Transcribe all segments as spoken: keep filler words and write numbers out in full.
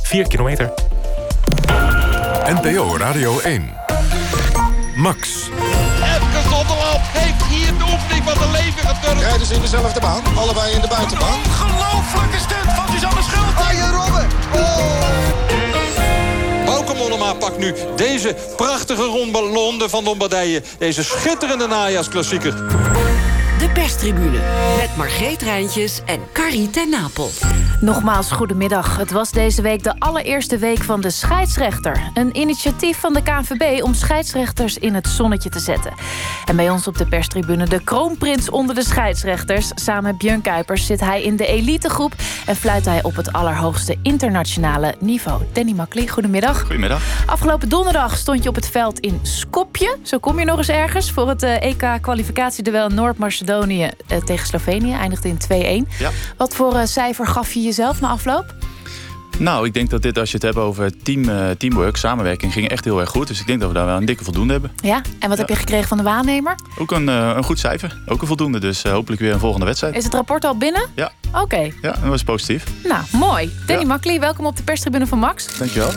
vier kilometer. N P O Radio één. Max. Epke Zonderland heeft hier de oefening van de leven geturnd. Rijden ze in dezelfde baan, allebei in de buitenbaan. Ongelooflijke stunt van Suzanne Schulting. Arjen Robben. Oh. Bauke Mollema pakt nu deze prachtige ronde van Lombardije. Deze schitterende najaarsklassieker. De perstribune met Margreet Rijntjes en Carrie ten Napel. Nogmaals, goedemiddag. Het was deze week de allereerste week van de scheidsrechter. Een initiatief van de K N V B om scheidsrechters in het zonnetje te zetten. En bij ons op de perstribune de kroonprins onder de scheidsrechters. Samen met Björn Kuipers zit hij in de elitegroep en fluit hij op het allerhoogste internationale niveau. Danny Makkely, goedemiddag. Goedemiddag. Afgelopen donderdag stond je op het veld in Skopje. Zo kom je nog eens ergens voor het E K-kwalificatieduel Noord-Macedonië uh, tegen Slovenië. Eindigde in twee-een. Ja. Wat voor uh, cijfer gaf je jezelf na afloop? Nou, ik denk dat dit, als je het hebt over team, uh, teamwork, samenwerking, ging echt heel erg goed. Dus ik denk dat we daar wel een dikke voldoende hebben. Ja, en wat ja. heb je gekregen van de waarnemer? Ook een, uh, een goed cijfer, ook een voldoende. Dus uh, hopelijk weer een volgende wedstrijd. Is het rapport al binnen? Ja. Oké. Okay. Ja, dat was positief. Nou, mooi. Danny ja. Makkely, welkom op de perstribune van Max. Dankjewel.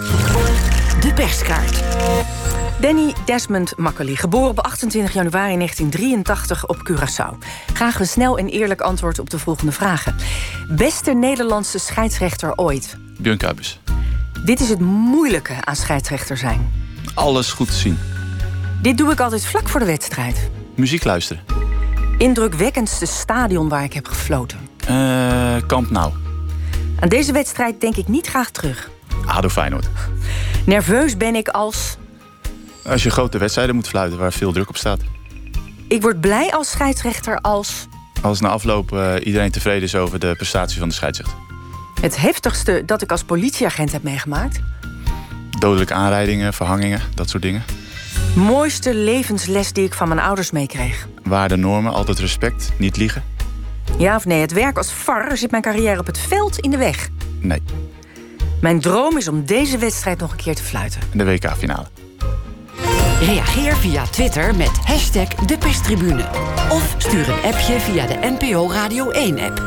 De perskaart. Danny Desmond Makkely, geboren op achtentwintig januari negentien drieëntachtig op Curaçao. Graag een snel en eerlijk antwoord op de volgende vragen. Beste Nederlandse scheidsrechter ooit? Björn Kuipers. Dit is het moeilijke aan scheidsrechter zijn. Alles goed te zien. Dit doe ik altijd vlak voor de wedstrijd. Muziek luisteren. Indrukwekkendste stadion waar ik heb gefloten? Uh, Camp Nou. Aan deze wedstrijd denk ik niet graag terug. A D O Feyenoord. Nerveus ben ik als... Als je grote wedstrijden moet fluiten waar veel druk op staat. Ik word blij als scheidsrechter als... Als na afloop uh, iedereen tevreden is over de prestatie van de scheidsrechter. Het heftigste dat ik als politieagent heb meegemaakt? Dodelijke aanrijdingen, verhangingen, dat soort dingen. Mooiste levensles die ik van mijn ouders meekreeg? Waarden, normen, altijd respect, niet liegen. Ja of nee, het werk als V A R zit mijn carrière op het veld in de weg? Nee. Mijn droom is om deze wedstrijd nog een keer te fluiten. De W K-finale. Reageer via Twitter met hashtag de perstribune. Of stuur een appje via de N P O Radio één-app.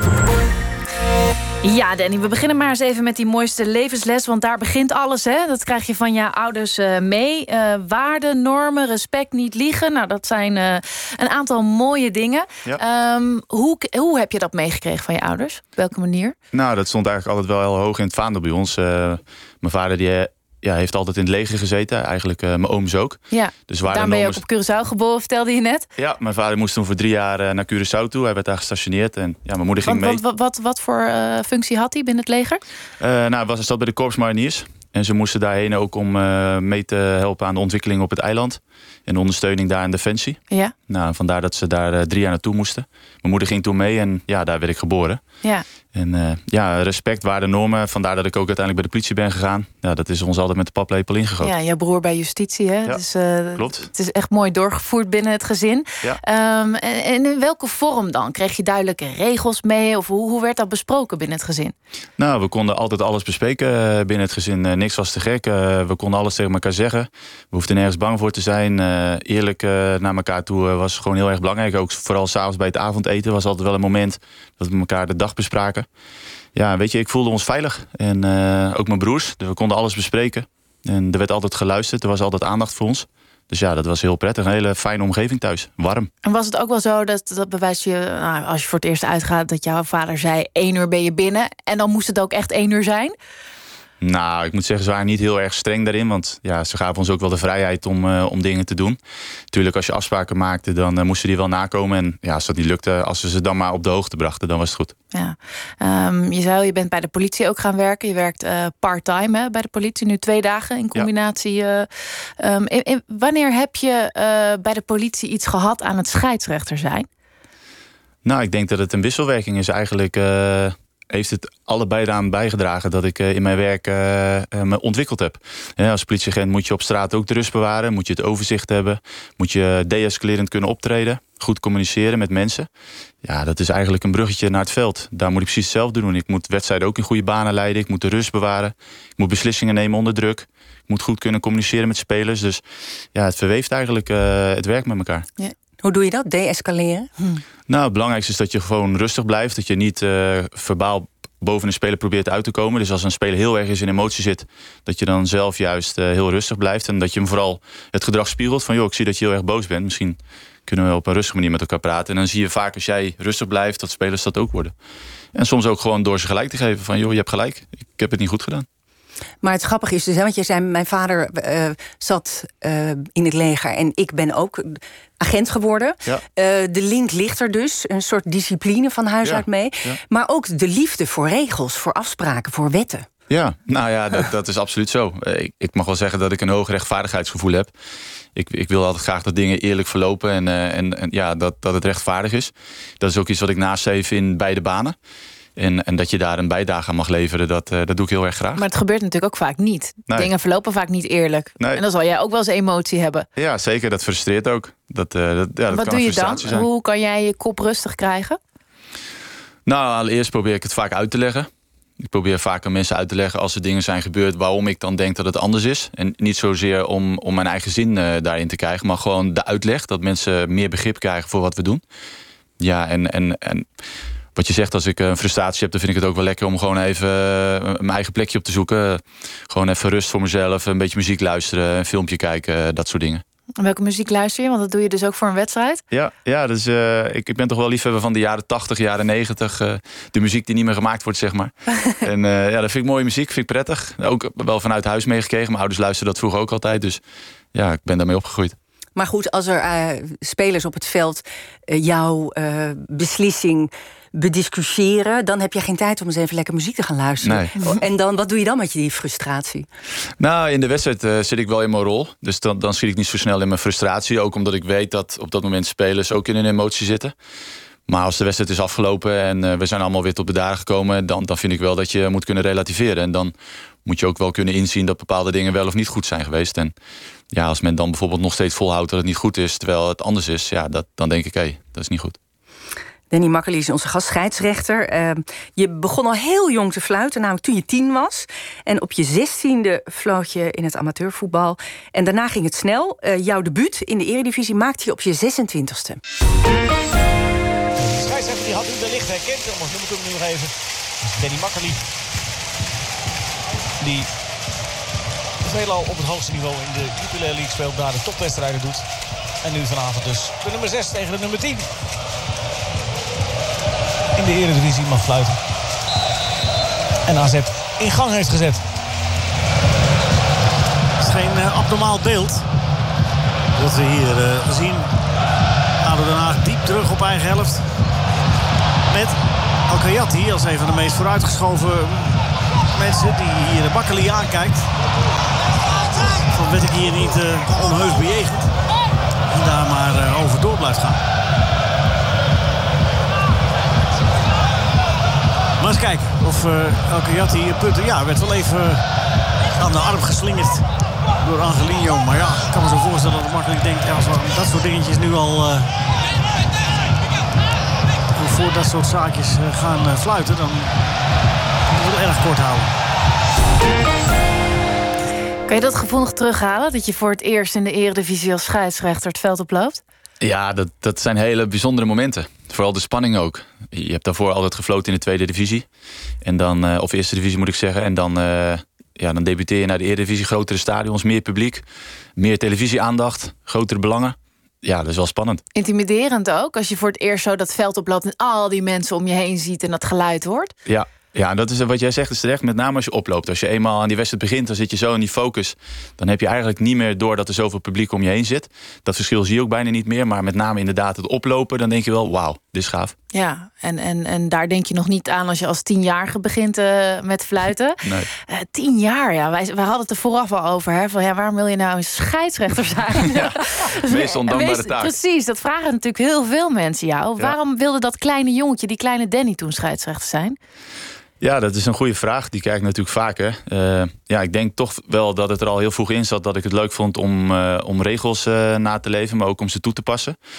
Ja, Danny, we beginnen maar eens even met die mooiste levensles. Want daar begint alles, hè? Dat krijg je van je ouders uh, mee. Uh, waarden, normen, respect, niet liegen. Nou, dat zijn uh, een aantal mooie dingen. Ja. Um, hoe, hoe heb je dat meegekregen van je ouders? Op welke manier? Nou, dat stond eigenlijk altijd wel heel hoog in het vaandel bij ons. Uh, mijn vader die... Uh, Ja, heeft altijd in het leger gezeten. Eigenlijk uh, mijn ooms ook. Ja, dus daar ben je ook op Curaçao geboren, vertelde je net. Ja, mijn vader moest toen voor drie jaar uh, naar Curaçao toe. Hij werd daar gestationeerd. En ja, mijn moeder ging wat, mee. Wat, wat, wat voor uh, functie had hij binnen het leger? Uh, nou, hij was, zat bij de Corps Mariniers. En ze moesten daarheen ook om uh, mee te helpen aan de ontwikkeling op het eiland. En de ondersteuning daar in Defensie. Ja. Nou, vandaar dat ze daar uh, drie jaar naartoe moesten. Mijn moeder ging toen mee en ja, daar werd ik geboren. Ja. En uh, ja, respect, waarden, normen. Vandaar dat ik ook uiteindelijk bij de politie ben gegaan. Ja, dat is ons altijd met de paplepel ingegoten. Ja, jouw broer bij justitie, hè? Ja, dus, uh, klopt. Het is echt mooi doorgevoerd binnen het gezin. Ja. Um, en, en in welke vorm dan? Kreeg je duidelijke regels mee? Of hoe, hoe werd dat besproken binnen het gezin? Nou, we konden altijd alles bespreken binnen het gezin. Uh, niks was te gek. Uh, we konden alles tegen elkaar zeggen. We hoefden nergens bang voor te zijn. Uh, eerlijk uh, naar elkaar toe uh, was gewoon heel erg belangrijk. Ook vooral s'avonds bij het avondeten was altijd wel een moment dat we elkaar de dag bespraken. Ja, weet je, ik voelde ons veilig. En uh, ook mijn broers. Dus we konden alles bespreken. En er werd altijd geluisterd. Er was altijd aandacht voor ons. Dus ja, dat was heel prettig. Een hele fijne omgeving thuis. Warm. En was het ook wel zo dat, dat bewijs je, nou, als je voor het eerst uitgaat, dat jouw vader zei één uur ben je binnen. En dan moest het ook echt één uur zijn? Nou, ik moet zeggen, ze waren niet heel erg streng daarin. Want ja, ze gaven ons ook wel de vrijheid om, uh, om dingen te doen. Natuurlijk, als je afspraken maakte, dan uh, moesten die wel nakomen. En ja, als dat niet lukte, als we ze dan maar op de hoogte brachten, dan was het goed. Ja. Um, je zei, je bent bij de politie ook gaan werken. Je werkt uh, part-time hè, bij de politie, nu twee dagen in combinatie. Ja. Uh, um, in, in, wanneer heb je uh, bij de politie iets gehad aan het scheidsrechter zijn? Nou, ik denk dat het een wisselwerking is eigenlijk. Uh, heeft het allebei eraan bijgedragen dat ik uh, in mijn werk uh, uh, me ontwikkeld heb. Ja, als politieagent moet je op straat ook de rust bewaren. Moet je het overzicht hebben. Moet je de-escalerend kunnen optreden. Goed communiceren met mensen. Ja, dat is eigenlijk een bruggetje naar het veld. Daar moet ik precies hetzelfde doen. Ik moet wedstrijden ook in goede banen leiden. Ik moet de rust bewaren. Ik moet beslissingen nemen onder druk. Ik moet goed kunnen communiceren met spelers. Dus ja, het verweeft eigenlijk uh, het werk met elkaar. Ja. Hoe doe je dat, de-escaleren? Hm. Nou, het belangrijkste is dat je gewoon rustig blijft. Dat je niet uh, verbaal boven een speler probeert uit te komen. Dus als een speler heel erg in zijn emotie zit, dat je dan zelf juist uh, heel rustig blijft. En dat je hem vooral het gedrag spiegelt van, joh, ik zie dat je heel erg boos bent. Misschien kunnen we op een rustige manier met elkaar praten. En dan zie je vaak als jij rustig blijft, dat spelers dat ook worden. En soms ook gewoon door ze gelijk te geven van, joh, je hebt gelijk, ik heb het niet goed gedaan. Maar het grappige is dus, hè, want jij zei, mijn vader uh, zat uh, in het leger en ik ben ook agent geworden. Ja. Uh, de link ligt er dus, een soort discipline van huis ja. uit mee. Ja. Maar ook de liefde voor regels, voor afspraken, voor wetten. Ja, nou ja, dat, dat is absoluut zo. Ik, ik mag wel zeggen dat ik een hoog rechtvaardigheidsgevoel heb. Ik, ik wil altijd graag dat dingen eerlijk verlopen en, uh, en, en ja, dat, dat het rechtvaardig is. Dat is ook iets wat ik nastreef in beide banen. En, en dat je daar een bijdrage aan mag leveren, dat, uh, dat doe ik heel erg graag. Maar het gebeurt natuurlijk ook vaak niet. Nee. Dingen verlopen vaak niet eerlijk. Nee. En dan zal jij ook wel eens emotie hebben. Ja, zeker. Dat frustreert ook. Dat, uh, dat, ja, dat wat kan doe je dan? Zijn. Hoe kan jij je kop rustig krijgen? Nou, allereerst probeer ik het vaak uit te leggen. Ik probeer vaak aan mensen uit te leggen als er dingen zijn gebeurd waarom ik dan denk dat het anders is. En niet zozeer om, om mijn eigen zin uh, daarin te krijgen, maar gewoon de uitleg. Dat mensen meer begrip krijgen voor wat we doen. Ja, en... en, en wat je zegt, als ik een frustratie heb, dan vind ik het ook wel lekker om gewoon even mijn eigen plekje op te zoeken. Gewoon even rust voor mezelf, een beetje muziek luisteren, een filmpje kijken, dat soort dingen. En welke muziek luister je? Want dat doe je dus ook voor een wedstrijd? Ja, ja dus, uh, ik, ik ben toch wel liefhebber van de jaren tachtig, jaren negentig. Uh, de muziek die niet meer gemaakt wordt, zeg maar. en uh, ja, dat vind ik mooie muziek, vind ik prettig. Ook wel vanuit huis meegekregen. Mijn ouders luisterden dat vroeger ook altijd. Dus ja, ik ben daarmee opgegroeid. Maar goed, als er uh, spelers op het veld uh, jouw uh, beslissing bediscussiëren, dan heb je geen tijd om eens even lekker muziek te gaan luisteren. Nee. En dan, wat doe je dan met je die frustratie? Nou, in de wedstrijd uh, zit ik wel in mijn rol. Dus dan, dan schiet ik niet zo snel in mijn frustratie. Ook omdat ik weet dat op dat moment spelers ook in hun emotie zitten. Maar als de wedstrijd is afgelopen en uh, we zijn allemaal weer tot bedaren gekomen, dan, dan vind ik wel dat je moet kunnen relativeren. En dan moet je ook wel kunnen inzien dat bepaalde dingen wel of niet goed zijn geweest. En ja, als men dan bijvoorbeeld nog steeds volhoudt dat het niet goed is, terwijl het anders is, ja, dat, dan denk ik, hé, hey, dat is niet goed. Danny Makkely is onze gast, scheidsrechter. Uh, je begon al heel jong te fluiten, namelijk toen je tien was. En op je zestiende floot je in het amateurvoetbal. En daarna ging het snel. Uh, jouw debuut in de Eredivisie maakte je op je zesentwintigste. De scheidsrechter die had u wellicht herkend. Anders noem ik hem nu nog even. Danny Makkely. Die veelal op het hoogste niveau in de Jupiler League speelt. Daar de topwedstrijden doet. En nu vanavond dus de nummer zes tegen de nummer tien. In de Eredivisie mag fluiten. En A Z in gang heeft gezet. Het is geen uh, abnormaal beeld. Wat we hier uh, zien. A D O Den Haag diep terug op eigen helft. Met El Kayati als een van de meest vooruitgeschoven mensen die hier de Makkely aankijkt. Van werd ik hier niet uh, onheus bejegend. En daar maar uh, over door blijft gaan. Maar eens kijken of uh, El Kayati punten. Ja, werd wel even uh, aan de arm geslingerd door Angelino. Maar ja, ik kan me zo voorstellen dat Makkely denkt, ja, als we dat soort dingetjes nu al uh, voor dat soort zaakjes uh, gaan uh, fluiten, dan moeten we het erg kort houden. Kan je dat gevoel nog terughalen? Dat je voor het eerst in de Eredivisie als scheidsrechter het veld oploopt? Ja, dat, dat zijn hele bijzondere momenten. Vooral de spanning ook. Je hebt daarvoor altijd gefloten in de tweede divisie. En dan, uh, of eerste divisie moet ik zeggen. En dan, uh, ja, dan debuteer je naar de Eredivisie. Grotere stadions, meer publiek. Meer televisieaandacht. Grotere belangen. Ja, dat is wel spannend. Intimiderend ook, als je voor het eerst zo dat veld oploopt en al die mensen om je heen ziet en dat geluid hoort. Ja. Ja, dat is wat jij zegt, is terecht. Met name als je oploopt. Als je eenmaal aan die wedstrijd begint, dan zit je zo in die focus. Dan heb je eigenlijk niet meer door dat er zoveel publiek om je heen zit. Dat verschil zie je ook bijna niet meer. Maar met name inderdaad het oplopen, dan denk je wel, wauw, dit is gaaf. Ja, en, en, en daar denk je nog niet aan als je als tienjarige begint uh, met fluiten. Nee. Uh, tien jaar, ja. Wij, wij hadden het er vooraf al over. Hè, van, ja, waarom wil je nou een scheidsrechter zijn? Ja, meest ondankbare taak. Precies, dat vragen natuurlijk heel veel mensen jou. Ja. Waarom wilde dat kleine jongetje, die kleine Danny, toen scheidsrechter zijn? Ja, dat is een goede vraag. Die krijg ik natuurlijk vaker. Uh, ja, ik denk toch wel dat het er al heel vroeg in zat dat ik het leuk vond om, uh, om regels uh, na te leven, maar ook om ze toe te passen.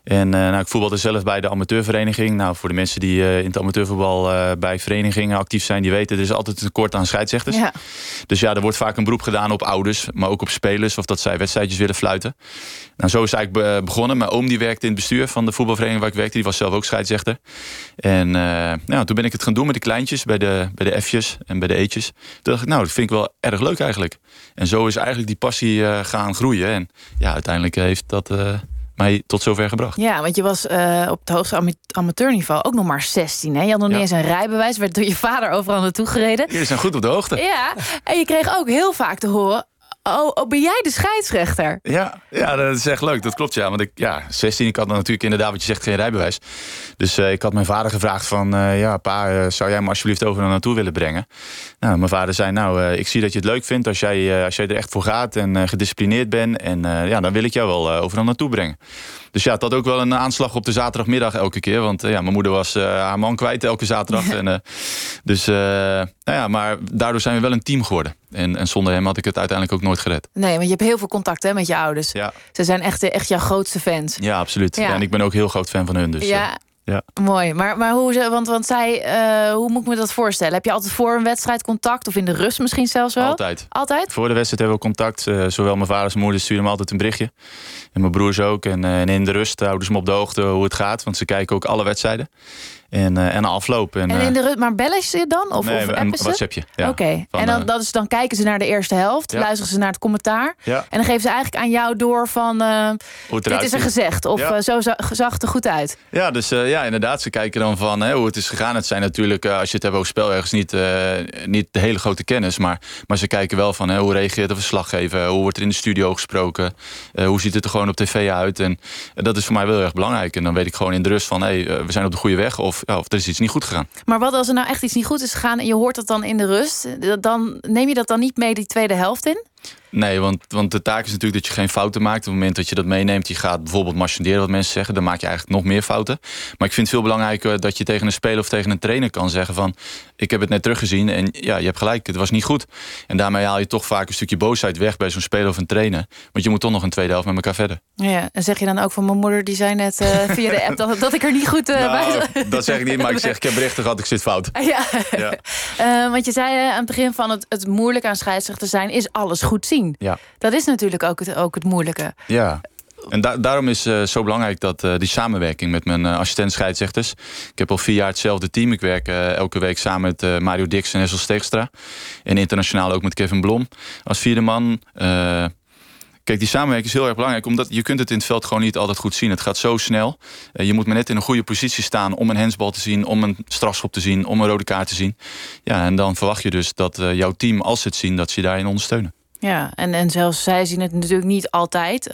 En uh, nou, ik voetbalde zelf bij de amateurvereniging. Nou, voor de mensen die uh, in het amateurvoetbal uh, bij verenigingen actief zijn, die weten, er is altijd een tekort aan scheidsrechters. Ja. Dus ja, er wordt vaak een beroep gedaan op ouders, maar ook op spelers, of dat zij wedstrijdjes willen fluiten. Nou, zo is het eigenlijk begonnen. Mijn oom die werkte in het bestuur van de voetbalvereniging waar ik werkte. Die was zelf ook scheidsrechter. En uh, nou, toen ben ik het gaan doen met de kleintjes, bij de, bij de F'jes en bij de E'tjes. Toen dacht ik, nou, dat vind ik wel erg leuk eigenlijk. En zo is eigenlijk die passie uh, gaan groeien. En ja, uiteindelijk heeft dat uh, mij tot zover gebracht. Ja, want je was uh, op het hoogste amateurniveau ook nog maar zestien. Hè? Je had nog niet ja. eens een rijbewijs. Werd door je vader overal naartoe gereden. Jullie zijn goed op de hoogte. Ja, en je kreeg ook heel vaak te horen, Oh, oh, ben jij de scheidsrechter? Ja, ja, dat is echt leuk. Dat klopt, ja. Want ik, ja, zestien, ik had dan natuurlijk inderdaad, wat je zegt, geen rijbewijs. Dus uh, ik had mijn vader gevraagd van, uh, ja, pa, uh, zou jij me alsjeblieft overal naartoe willen brengen? Nou, mijn vader zei, nou, uh, ik zie dat je het leuk vindt als jij, uh, als jij er echt voor gaat en uh, gedisciplineerd bent. En uh, ja, dan wil ik jou wel uh, overal naartoe brengen. Dus ja, het had ook wel een aanslag op de zaterdagmiddag elke keer. Want uh, ja, mijn moeder was uh, haar man kwijt elke zaterdag. Ja. En, uh, dus, uh, nou ja, maar daardoor zijn we wel een team geworden. En, en zonder hem had ik het uiteindelijk ook nooit gered. Nee, want je hebt heel veel contact hè, met je ouders. Ja. Ze zijn echt, echt jouw grootste fans. Ja, absoluut. Ja. Ja, en ik ben ook heel groot fan van hun. Dus, ja. Uh, ja. Mooi. Maar, maar hoe, ze, want, want zij, uh, hoe moet ik me dat voorstellen? Heb je altijd voor een wedstrijd contact? Of in de rust misschien zelfs wel? Altijd. Altijd? Voor de wedstrijd hebben we contact. Uh, zowel mijn vader als mijn moeder sturen me altijd een berichtje. En mijn broers ook. En, uh, en in de rust houden ze me op de hoogte hoe het gaat. Want ze kijken ook alle wedstrijden. En, uh, en afloop. En, en in de rust, maar bellen ze dan? Of, nee, of een WhatsAppje. Ja, Oké. Okay. En dan, dat is, dan kijken ze naar de eerste helft. Ja. Luisteren ze naar het commentaar. Ja. En dan geven ze eigenlijk aan jou door van, Uh, dit is er gezegd. Of ja. uh, zo zag het er goed uit. Ja, dus uh, ja, inderdaad. Ze kijken dan van hè, hoe het is gegaan. Het zijn natuurlijk, uh, als je het hebt over spel, ergens niet, uh, niet de hele grote kennis. Maar, maar ze kijken wel van hè, hoe reageert de verslaggever? Hoe wordt er in de studio gesproken? Uh, hoe ziet het er gewoon op tv uit? En uh, dat is voor mij wel erg belangrijk. En dan weet ik gewoon in de rust van hé, hey, uh, we zijn op de goede weg. Of, ja, of er is iets niet goed gegaan. Maar wat als er nou echt iets niet goed is gegaan en je hoort dat dan in de rust, dan neem je dat dan niet mee die tweede helft in? Nee, want, want de taak is natuurlijk dat je geen fouten maakt. Op het moment dat je dat meeneemt, je gaat bijvoorbeeld marchanderen, wat mensen zeggen, dan maak je eigenlijk nog meer fouten. Maar ik vind het veel belangrijker dat je tegen een speler of tegen een trainer kan zeggen van, ik heb het net teruggezien en ja, je hebt gelijk, het was niet goed. En daarmee haal je toch vaak een stukje boosheid weg bij zo'n speler of een trainer. Want je moet toch nog een tweede helft met elkaar verder. Ja, en zeg je dan ook van mijn moeder, die zei net uh, via de app dat, dat ik er niet goed uh, nou, bij zat? Dat zeg ik niet, maar ik zeg, ik heb berichten gehad, ik zit fout. Ja, ja. Uh, want je zei uh, aan het begin van het, het moeilijk aan scheidsrechter zijn is alles goed zien. Ja. Dat is natuurlijk ook het, ook het moeilijke. Ja. En da daarom is het uh, zo belangrijk dat uh, die samenwerking met mijn uh, assistent scheidsrechters. Ik heb al vier jaar hetzelfde team. Ik werk uh, elke week samen met uh, Mario Dix en Essel Steegstra. En internationaal ook met Kevin Blom als vierde man. Uh, Kijk, die samenwerking is heel erg belangrijk, omdat je kunt het in het veld gewoon niet altijd goed zien. Het gaat zo snel. Uh, je moet maar net in een goede positie staan om een handsbal te zien, om een strafschop te zien, om een rode kaart te zien. Ja, en dan verwacht je dus dat uh, jouw team, als ze het zien, dat ze je daarin ondersteunen. Ja, en, en zelfs zij zien het natuurlijk niet altijd. Uh,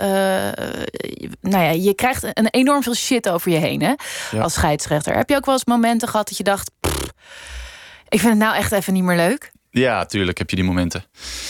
nou ja, je krijgt een enorm veel shit over je heen, hè, ja. Als scheidsrechter. Heb je ook wel eens momenten gehad dat je dacht, pff, ik vind het nou echt even niet meer leuk? Ja, tuurlijk heb je die momenten.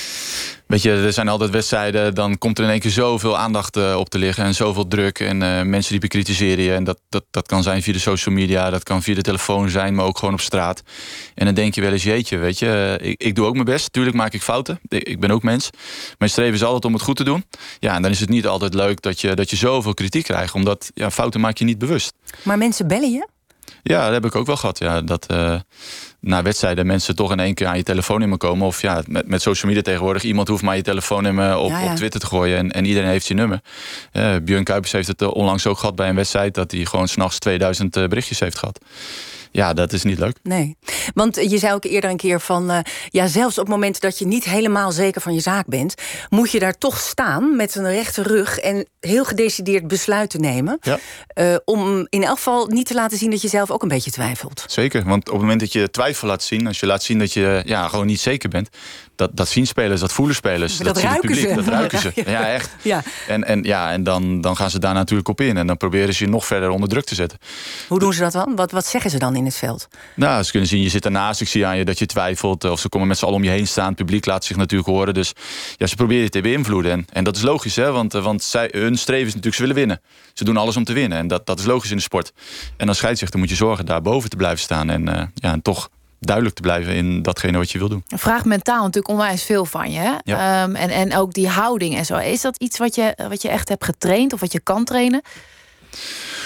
Weet je, er zijn altijd wedstrijden, dan komt er in één keer zoveel aandacht uh, op te liggen en zoveel druk. En uh, mensen die bekritiseren je. En dat, dat, dat kan zijn via de social media, dat kan via de telefoon zijn, maar ook gewoon op straat. En dan denk je wel eens, jeetje, weet je, uh, ik, ik doe ook mijn best. Tuurlijk maak ik fouten, ik, ik ben ook mens. Mijn streven is altijd om het goed te doen. Ja, en dan is het niet altijd leuk dat je, dat je zoveel kritiek krijgt, omdat ja, fouten maak je niet bewust. Maar mensen bellen je? Ja, dat heb ik ook wel gehad. Ja, dat uh, na wedstrijden mensen toch in één keer aan je telefoonnummer komen. Of ja, met, met social media tegenwoordig. Iemand hoeft maar je telefoonnummer op, ja, ja. op Twitter te gooien. En, en iedereen heeft je nummer. Uh, Björn Kuipers heeft het onlangs ook gehad bij een wedstrijd. Dat hij gewoon 's nachts tweeduizend uh, berichtjes heeft gehad. Ja, dat is niet leuk. Nee, want je zei ook eerder een keer van, Uh, ja, zelfs op het moment dat je niet helemaal zeker van je zaak bent, moet je daar toch staan met een rechte rug en heel gedecideerd besluiten nemen. Ja. Uh, om in elk geval niet te laten zien dat je zelf ook een beetje twijfelt. Zeker, want op het moment dat je twijfel laat zien, als je laat zien dat je ja, gewoon niet zeker bent, dat, dat zien spelers, dat voelen spelers. Dat, dat ruiken zien het publiek, ze. Dat ruiken ze. Ja, echt. Ja. En, en, ja, en dan, dan gaan ze daar natuurlijk op in. En dan proberen ze je nog verder onder druk te zetten. Hoe doen ze dat dan? Wat, wat zeggen ze dan in het veld? Nou, ze kunnen zien, je zit ernaast, ik zie aan je dat je twijfelt. Of ze komen met z'n allen om je heen staan. Het publiek laat zich natuurlijk horen. Dus ja, ze proberen je te beïnvloeden. En, en dat is logisch, hè? Want, want zij, hun streven is natuurlijk, ze willen winnen. Ze doen alles om te winnen. En dat, dat is logisch in de sport. En als scheidsrechter moet je zorgen daar boven te blijven staan. En, uh, ja, en toch duidelijk te blijven in datgene wat je wil doen. Vraagt mentaal natuurlijk onwijs veel van je. Hè? Ja. Um, en, en ook die houding en zo. Is dat iets wat je, wat je echt hebt getraind of wat je kan trainen?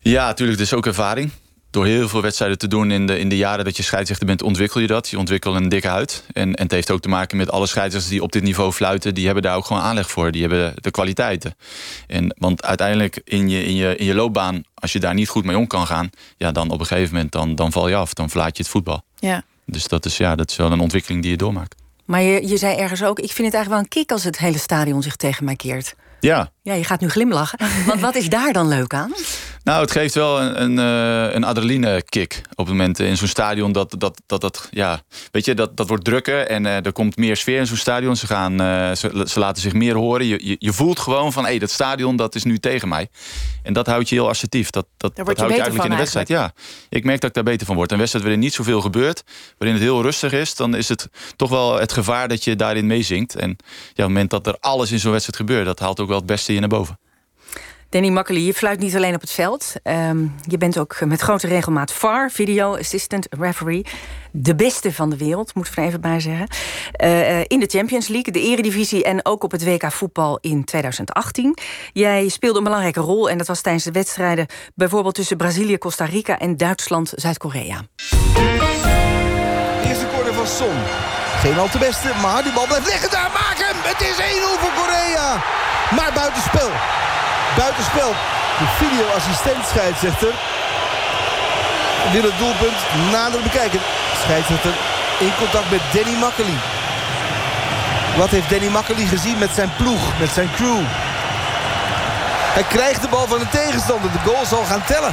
Ja, natuurlijk. Het is ook ervaring. Door heel veel wedstrijden te doen in de, in de jaren dat je scheidsrechter bent, ontwikkel je dat. Je ontwikkelt een dikke huid. En, en het heeft ook te maken met alle scheidsrechters die op dit niveau fluiten. Die hebben daar ook gewoon aanleg voor. Die hebben de kwaliteiten. En, want uiteindelijk in je, in, je, in je loopbaan, als je daar niet goed mee om kan gaan, ja, dan op een gegeven moment dan, dan val je af. Dan verlaat je het voetbal. Ja. Dus dat is, ja, dat is wel een ontwikkeling die je doormaakt. Maar je, je zei ergens ook, ik vind het eigenlijk wel een kick als het hele stadion zich tegen mij keert. Ja. Ja, je gaat nu glimlachen. Want wat is daar dan leuk aan? Nou, het geeft wel een, een, een adrenaline kick op het moment in zo'n stadion. Dat, dat, dat, dat, ja, weet je, dat, dat wordt drukker en uh, er komt meer sfeer in zo'n stadion. Ze, gaan, uh, ze, ze laten zich meer horen. Je, je, je voelt gewoon van, hé, hey, dat stadion dat is nu tegen mij. En dat houdt je heel assertief. Dat, dat, dat houdt je eigenlijk in de wedstrijd. Ja, ik merk dat ik daar beter van word. Een wedstrijd waarin niet zoveel gebeurt, waarin het heel rustig is, dan is het toch wel het gevaar dat je daarin meezingt. En ja, op het moment dat er alles in zo'n wedstrijd gebeurt, dat haalt ook wel het beste je naar boven. Danny Makkely, je fluit niet alleen op het veld. Um, je bent ook met grote regelmaat V A R, Video Assistant Referee. De beste van de wereld, moet ik er even bij zeggen. Uh, in de Champions League, de Eredivisie en ook op het W K voetbal in tweeduizend achttien. Jij speelde een belangrijke rol en dat was tijdens de wedstrijden bijvoorbeeld tussen Brazilië, Costa Rica en Duitsland, Zuid-Korea. Eerste corner van Son. Geen al te beste, maar die bal blijft liggen daar. Maak hem! Het is één nul voor Korea. Maar buitenspel. Buitenspel. De videoassistent scheidsrechter wil het doelpunt nader bekijken. Scheidsrechter in contact met Danny Makkely. Wat heeft Danny Makkely gezien met zijn ploeg, met zijn crew? Hij krijgt de bal van de tegenstander. De goal zal gaan tellen.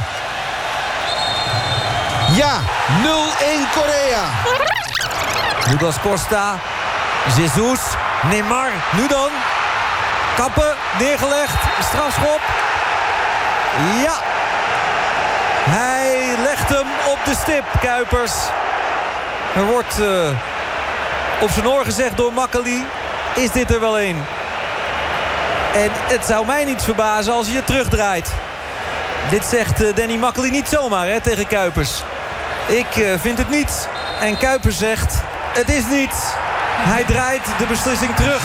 Ja, nul één Korea. Douglas Costa, Jesus, Neymar, nu dan. Kappen, neergelegd, strafschop. Ja, hij legt hem op de stip, Kuipers. Er wordt uh, op zijn oor gezegd door Makkely, is dit er wel een? En het zou mij niet verbazen als hij het terugdraait. Dit zegt uh, Danny Makkely niet zomaar hè, tegen Kuipers. Ik uh, vind het niet. En Kuipers zegt, het is niet. Hij draait de beslissing terug.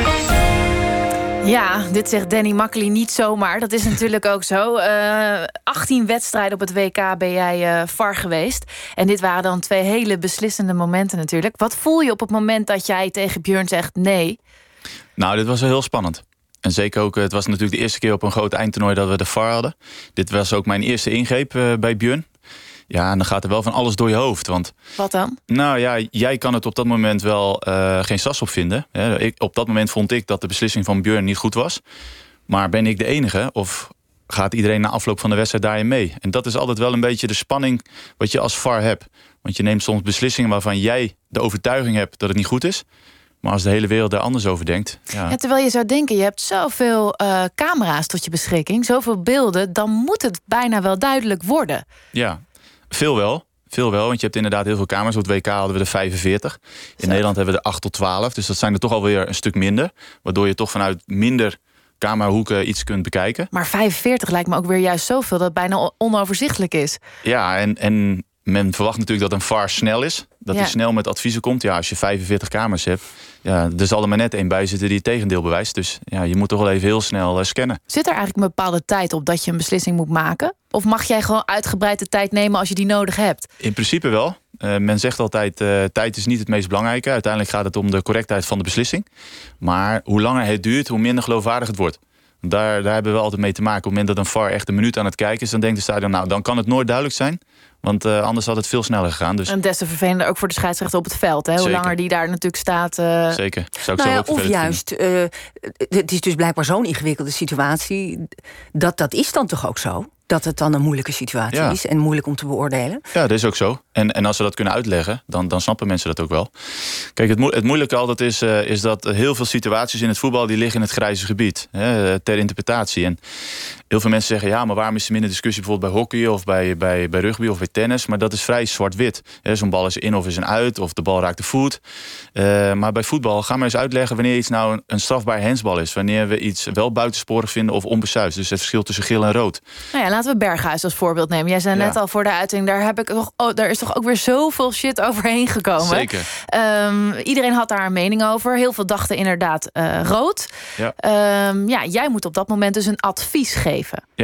Ja, dit zegt Danny Makkely niet zomaar. Dat is natuurlijk ook zo. Uh, achttien wedstrijden op het W K ben jij uh, V A R geweest. En dit waren dan twee hele beslissende momenten natuurlijk. Wat voel je op het moment dat jij tegen Björn zegt nee? Nou, dit was wel heel spannend. En zeker ook, het was natuurlijk de eerste keer op een groot eindtoernooi dat we de V A R hadden. Dit was ook mijn eerste ingreep uh, bij Björn. Ja, en dan gaat er wel van alles door je hoofd. Want, wat dan? Nou ja, jij kan het op dat moment wel uh, geen sas op vinden. Ja, ik, op dat moment vond ik dat de beslissing van Björn niet goed was. Maar ben ik de enige? Of gaat iedereen na afloop van de wedstrijd daarin mee? En dat is altijd wel een beetje de spanning wat je als V A R hebt. Want je neemt soms beslissingen waarvan jij de overtuiging hebt dat het niet goed is. Maar als de hele wereld daar anders over denkt... Ja. Ja, terwijl je zou denken, je hebt zoveel uh, camera's tot je beschikking, zoveel beelden, dan moet het bijna wel duidelijk worden. Ja. Veel wel, veel wel, want je hebt inderdaad heel veel kamers. Op het W K hadden we er vijfenveertig. In Zo. Nederland hebben we er acht tot twaalf. Dus dat zijn er toch alweer een stuk minder. Waardoor je toch vanuit minder camerahoeken iets kunt bekijken. Maar vijfenveertig lijkt me ook weer juist zoveel dat het bijna onoverzichtelijk is. Ja, en, en men verwacht natuurlijk dat een V A R snel is. Dat hij ja. snel met adviezen komt. Ja, als je vijfenveertig kamers hebt, ja, er zal er maar net één bij zitten die het tegendeel bewijst. Dus ja, je moet toch wel even heel snel uh, scannen. Zit er eigenlijk een bepaalde tijd op dat je een beslissing moet maken? Of mag jij gewoon uitgebreid de tijd nemen als je die nodig hebt? In principe wel. Uh, men zegt altijd, uh, tijd is niet het meest belangrijke. Uiteindelijk gaat het om de correctheid van de beslissing. Maar hoe langer het duurt, hoe minder geloofwaardig het wordt. Daar, daar hebben we altijd mee te maken. Op het moment dat een V A R echt een minuut aan het kijken is, dan denkt de stadion, nou, dan kan het nooit duidelijk zijn. Want uh, anders had het veel sneller gegaan. Dus... En des te vervelender ook voor de scheidsrechter op het veld. Hè? Hoe langer die daar natuurlijk staat. Uh... Zeker. Zou ik nou zo ja, ook of juist, uh, het is dus blijkbaar zo'n ingewikkelde situatie. Dat, dat is dan toch ook zo? Dat het dan een moeilijke situatie ja. is en moeilijk om te beoordelen. Ja, dat is ook zo. En, en als we dat kunnen uitleggen, dan, dan snappen mensen dat ook wel. Kijk, het, mo- het moeilijke altijd is, uh, is dat heel veel situaties in het voetbal die liggen in het grijze gebied. Hè, ter interpretatie. En heel veel mensen zeggen, ja, maar waarom is er minder discussie bijvoorbeeld bij hockey of bij, bij, bij rugby of bij tennis? Maar dat is vrij zwart-wit. Hè, zo'n bal is in of is een uit, of de bal raakt de voet. Uh, maar bij voetbal, ga maar eens uitleggen wanneer iets nou een, een strafbaar handsbal is. Wanneer we iets wel buitensporig vinden of onbesuisd. Dus het verschil tussen geel en rood. Nou ja, laten we Berghuis als voorbeeld nemen. Jij zei ja. net al voor de uiting, daar, heb ik toch, oh, daar is toch ook weer zoveel shit overheen gekomen. Zeker. Um, iedereen had daar een mening over. Heel veel dachten inderdaad uh, rood. Ja. Um, ja, jij moet op dat moment dus een advies geven. Ja.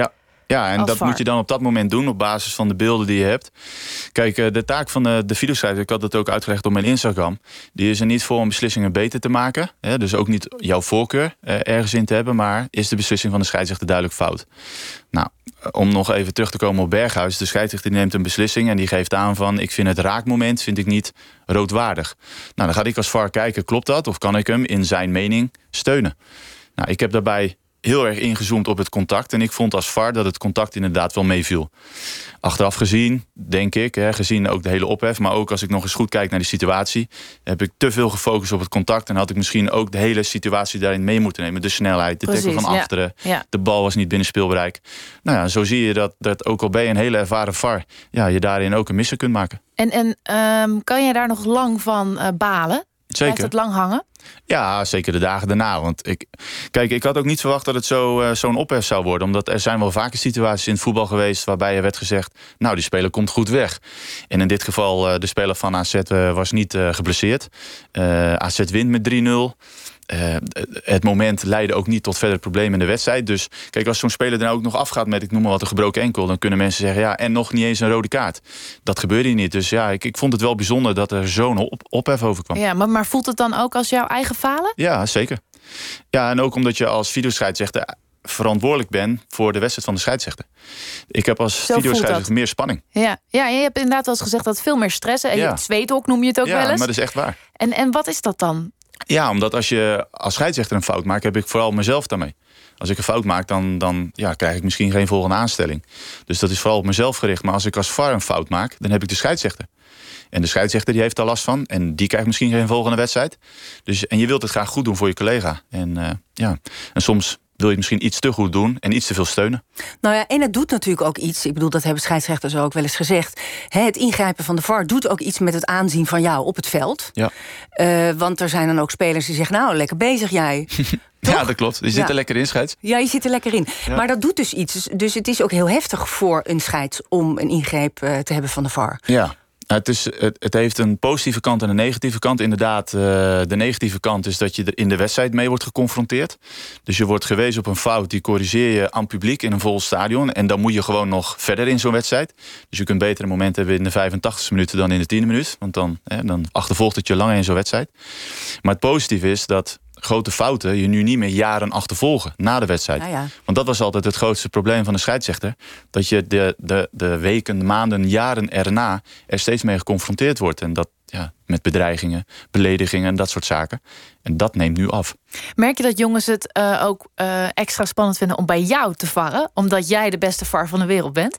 Ja, en dat V A R. moet je dan op dat moment doen op basis van de beelden die je hebt. Kijk, de taak van de, de videoschrijver, ik had het ook uitgelegd op mijn Instagram, die is er niet voor om beslissingen beter te maken. Hè, dus ook niet jouw voorkeur eh, ergens in te hebben, maar is de beslissing van de scheidsrechter duidelijk fout. Nou, om nog even terug te komen op Berghuis. De scheidsrechter neemt een beslissing en die geeft aan van, ik vind het raakmoment vind ik niet roodwaardig. Nou, dan ga ik als V A R kijken, klopt dat? Of kan ik hem in zijn mening steunen? Nou, ik heb daarbij heel erg ingezoomd op het contact. En ik vond als V A R dat het contact inderdaad wel meeviel. Achteraf gezien, denk ik, hè, gezien ook de hele ophef, maar ook als ik nog eens goed kijk naar die situatie, heb ik te veel gefocust op het contact en had ik misschien ook de hele situatie daarin mee moeten nemen. De snelheid, de tackle van achteren, ja. Ja. de bal was niet binnen speelbereik. Nou ja, zo zie je dat, dat ook al ben je een hele ervaren V A R, ja, je daarin ook een misser kunt maken. En, en um, kan jij daar nog lang van uh, balen? Zeker. Blijft het lang hangen? Ja, zeker de dagen daarna. Want ik, kijk, ik had ook niet verwacht dat het zo, uh, zo'n ophef zou worden. Omdat er zijn wel vaker situaties in het voetbal geweest waarbij er werd gezegd, nou, die speler komt goed weg. En in dit geval, uh, de speler van A Z uh, was niet uh, geblesseerd. Uh, A Z wint met drie nul. Uh, het moment leidde ook niet tot verdere problemen in de wedstrijd. Dus kijk, als zo'n speler dan ook nog afgaat met, ik noem maar wat, een gebroken enkel, dan kunnen mensen zeggen, ja, en nog niet eens een rode kaart. Dat gebeurde niet. Dus ja, ik, ik vond het wel bijzonder dat er zo'n op, ophef over kwam. Ja, maar, maar voelt het dan ook als jouw eigen falen? Ja, zeker. Ja, en ook omdat je als videoscheidsrechter verantwoordelijk bent voor de wedstrijd van de scheidsrechter. Ik heb als videoscheidsrechter meer spanning. Ja. ja, je hebt inderdaad wel eens gezegd dat veel meer stress. En ja. Het zweethok noem je het ook ja, wel eens. Maar dat is echt waar. En, en wat is dat dan? Ja, omdat als je als scheidsrechter een fout maakt, heb ik vooral mezelf daarmee. Als ik een fout maak, dan, dan ja, krijg ik misschien geen volgende aanstelling. Dus dat is vooral op mezelf gericht. Maar als ik als V A R een fout maak, dan heb ik de scheidsrechter. En de scheidsrechter die heeft daar last van. En die krijgt misschien geen volgende wedstrijd. Dus, en je wilt het graag goed doen voor je collega. En, uh, ja. en soms wil je misschien iets te goed doen en iets te veel steunen. Nou ja, en het doet natuurlijk ook iets. Ik bedoel, dat hebben scheidsrechters ook wel eens gezegd. Hè, het ingrijpen van de V A R doet ook iets met het aanzien van jou op het veld. Ja. Uh, want er zijn dan ook spelers die zeggen, nou, lekker bezig jij. Ja, dat klopt. Je zit ja. er lekker in, scheids. Ja, je zit er lekker in. Ja. Maar dat doet dus iets. Dus het is ook heel heftig voor een scheids om een ingreep uh, te hebben van de V A R. Ja. Het, is, het, het heeft een positieve kant en een negatieve kant. Inderdaad, uh, de negatieve kant is dat je er in de wedstrijd mee wordt geconfronteerd. Dus je wordt gewezen op een fout, die corrigeer je aan publiek in een vol stadion. En dan moet je gewoon nog verder in zo'n wedstrijd. Dus je kunt beter een moment hebben in de vijfentachtigste minuut dan in de tiende minuut. Want dan, hè, dan achtervolgt het je langer in zo'n wedstrijd. Maar het positieve is dat grote fouten je nu niet meer jaren achtervolgen na de wedstrijd. Ja, ja. Want dat was altijd het grootste probleem van de scheidsrechter. Dat je de, de, de weken, maanden, jaren erna er steeds mee geconfronteerd wordt. En dat ja, met bedreigingen, beledigingen en dat soort zaken. En dat neemt nu af. Merk je dat jongens het uh, ook uh, extra spannend vinden om bij jou te varren? Omdat jij de beste V A R van de wereld bent?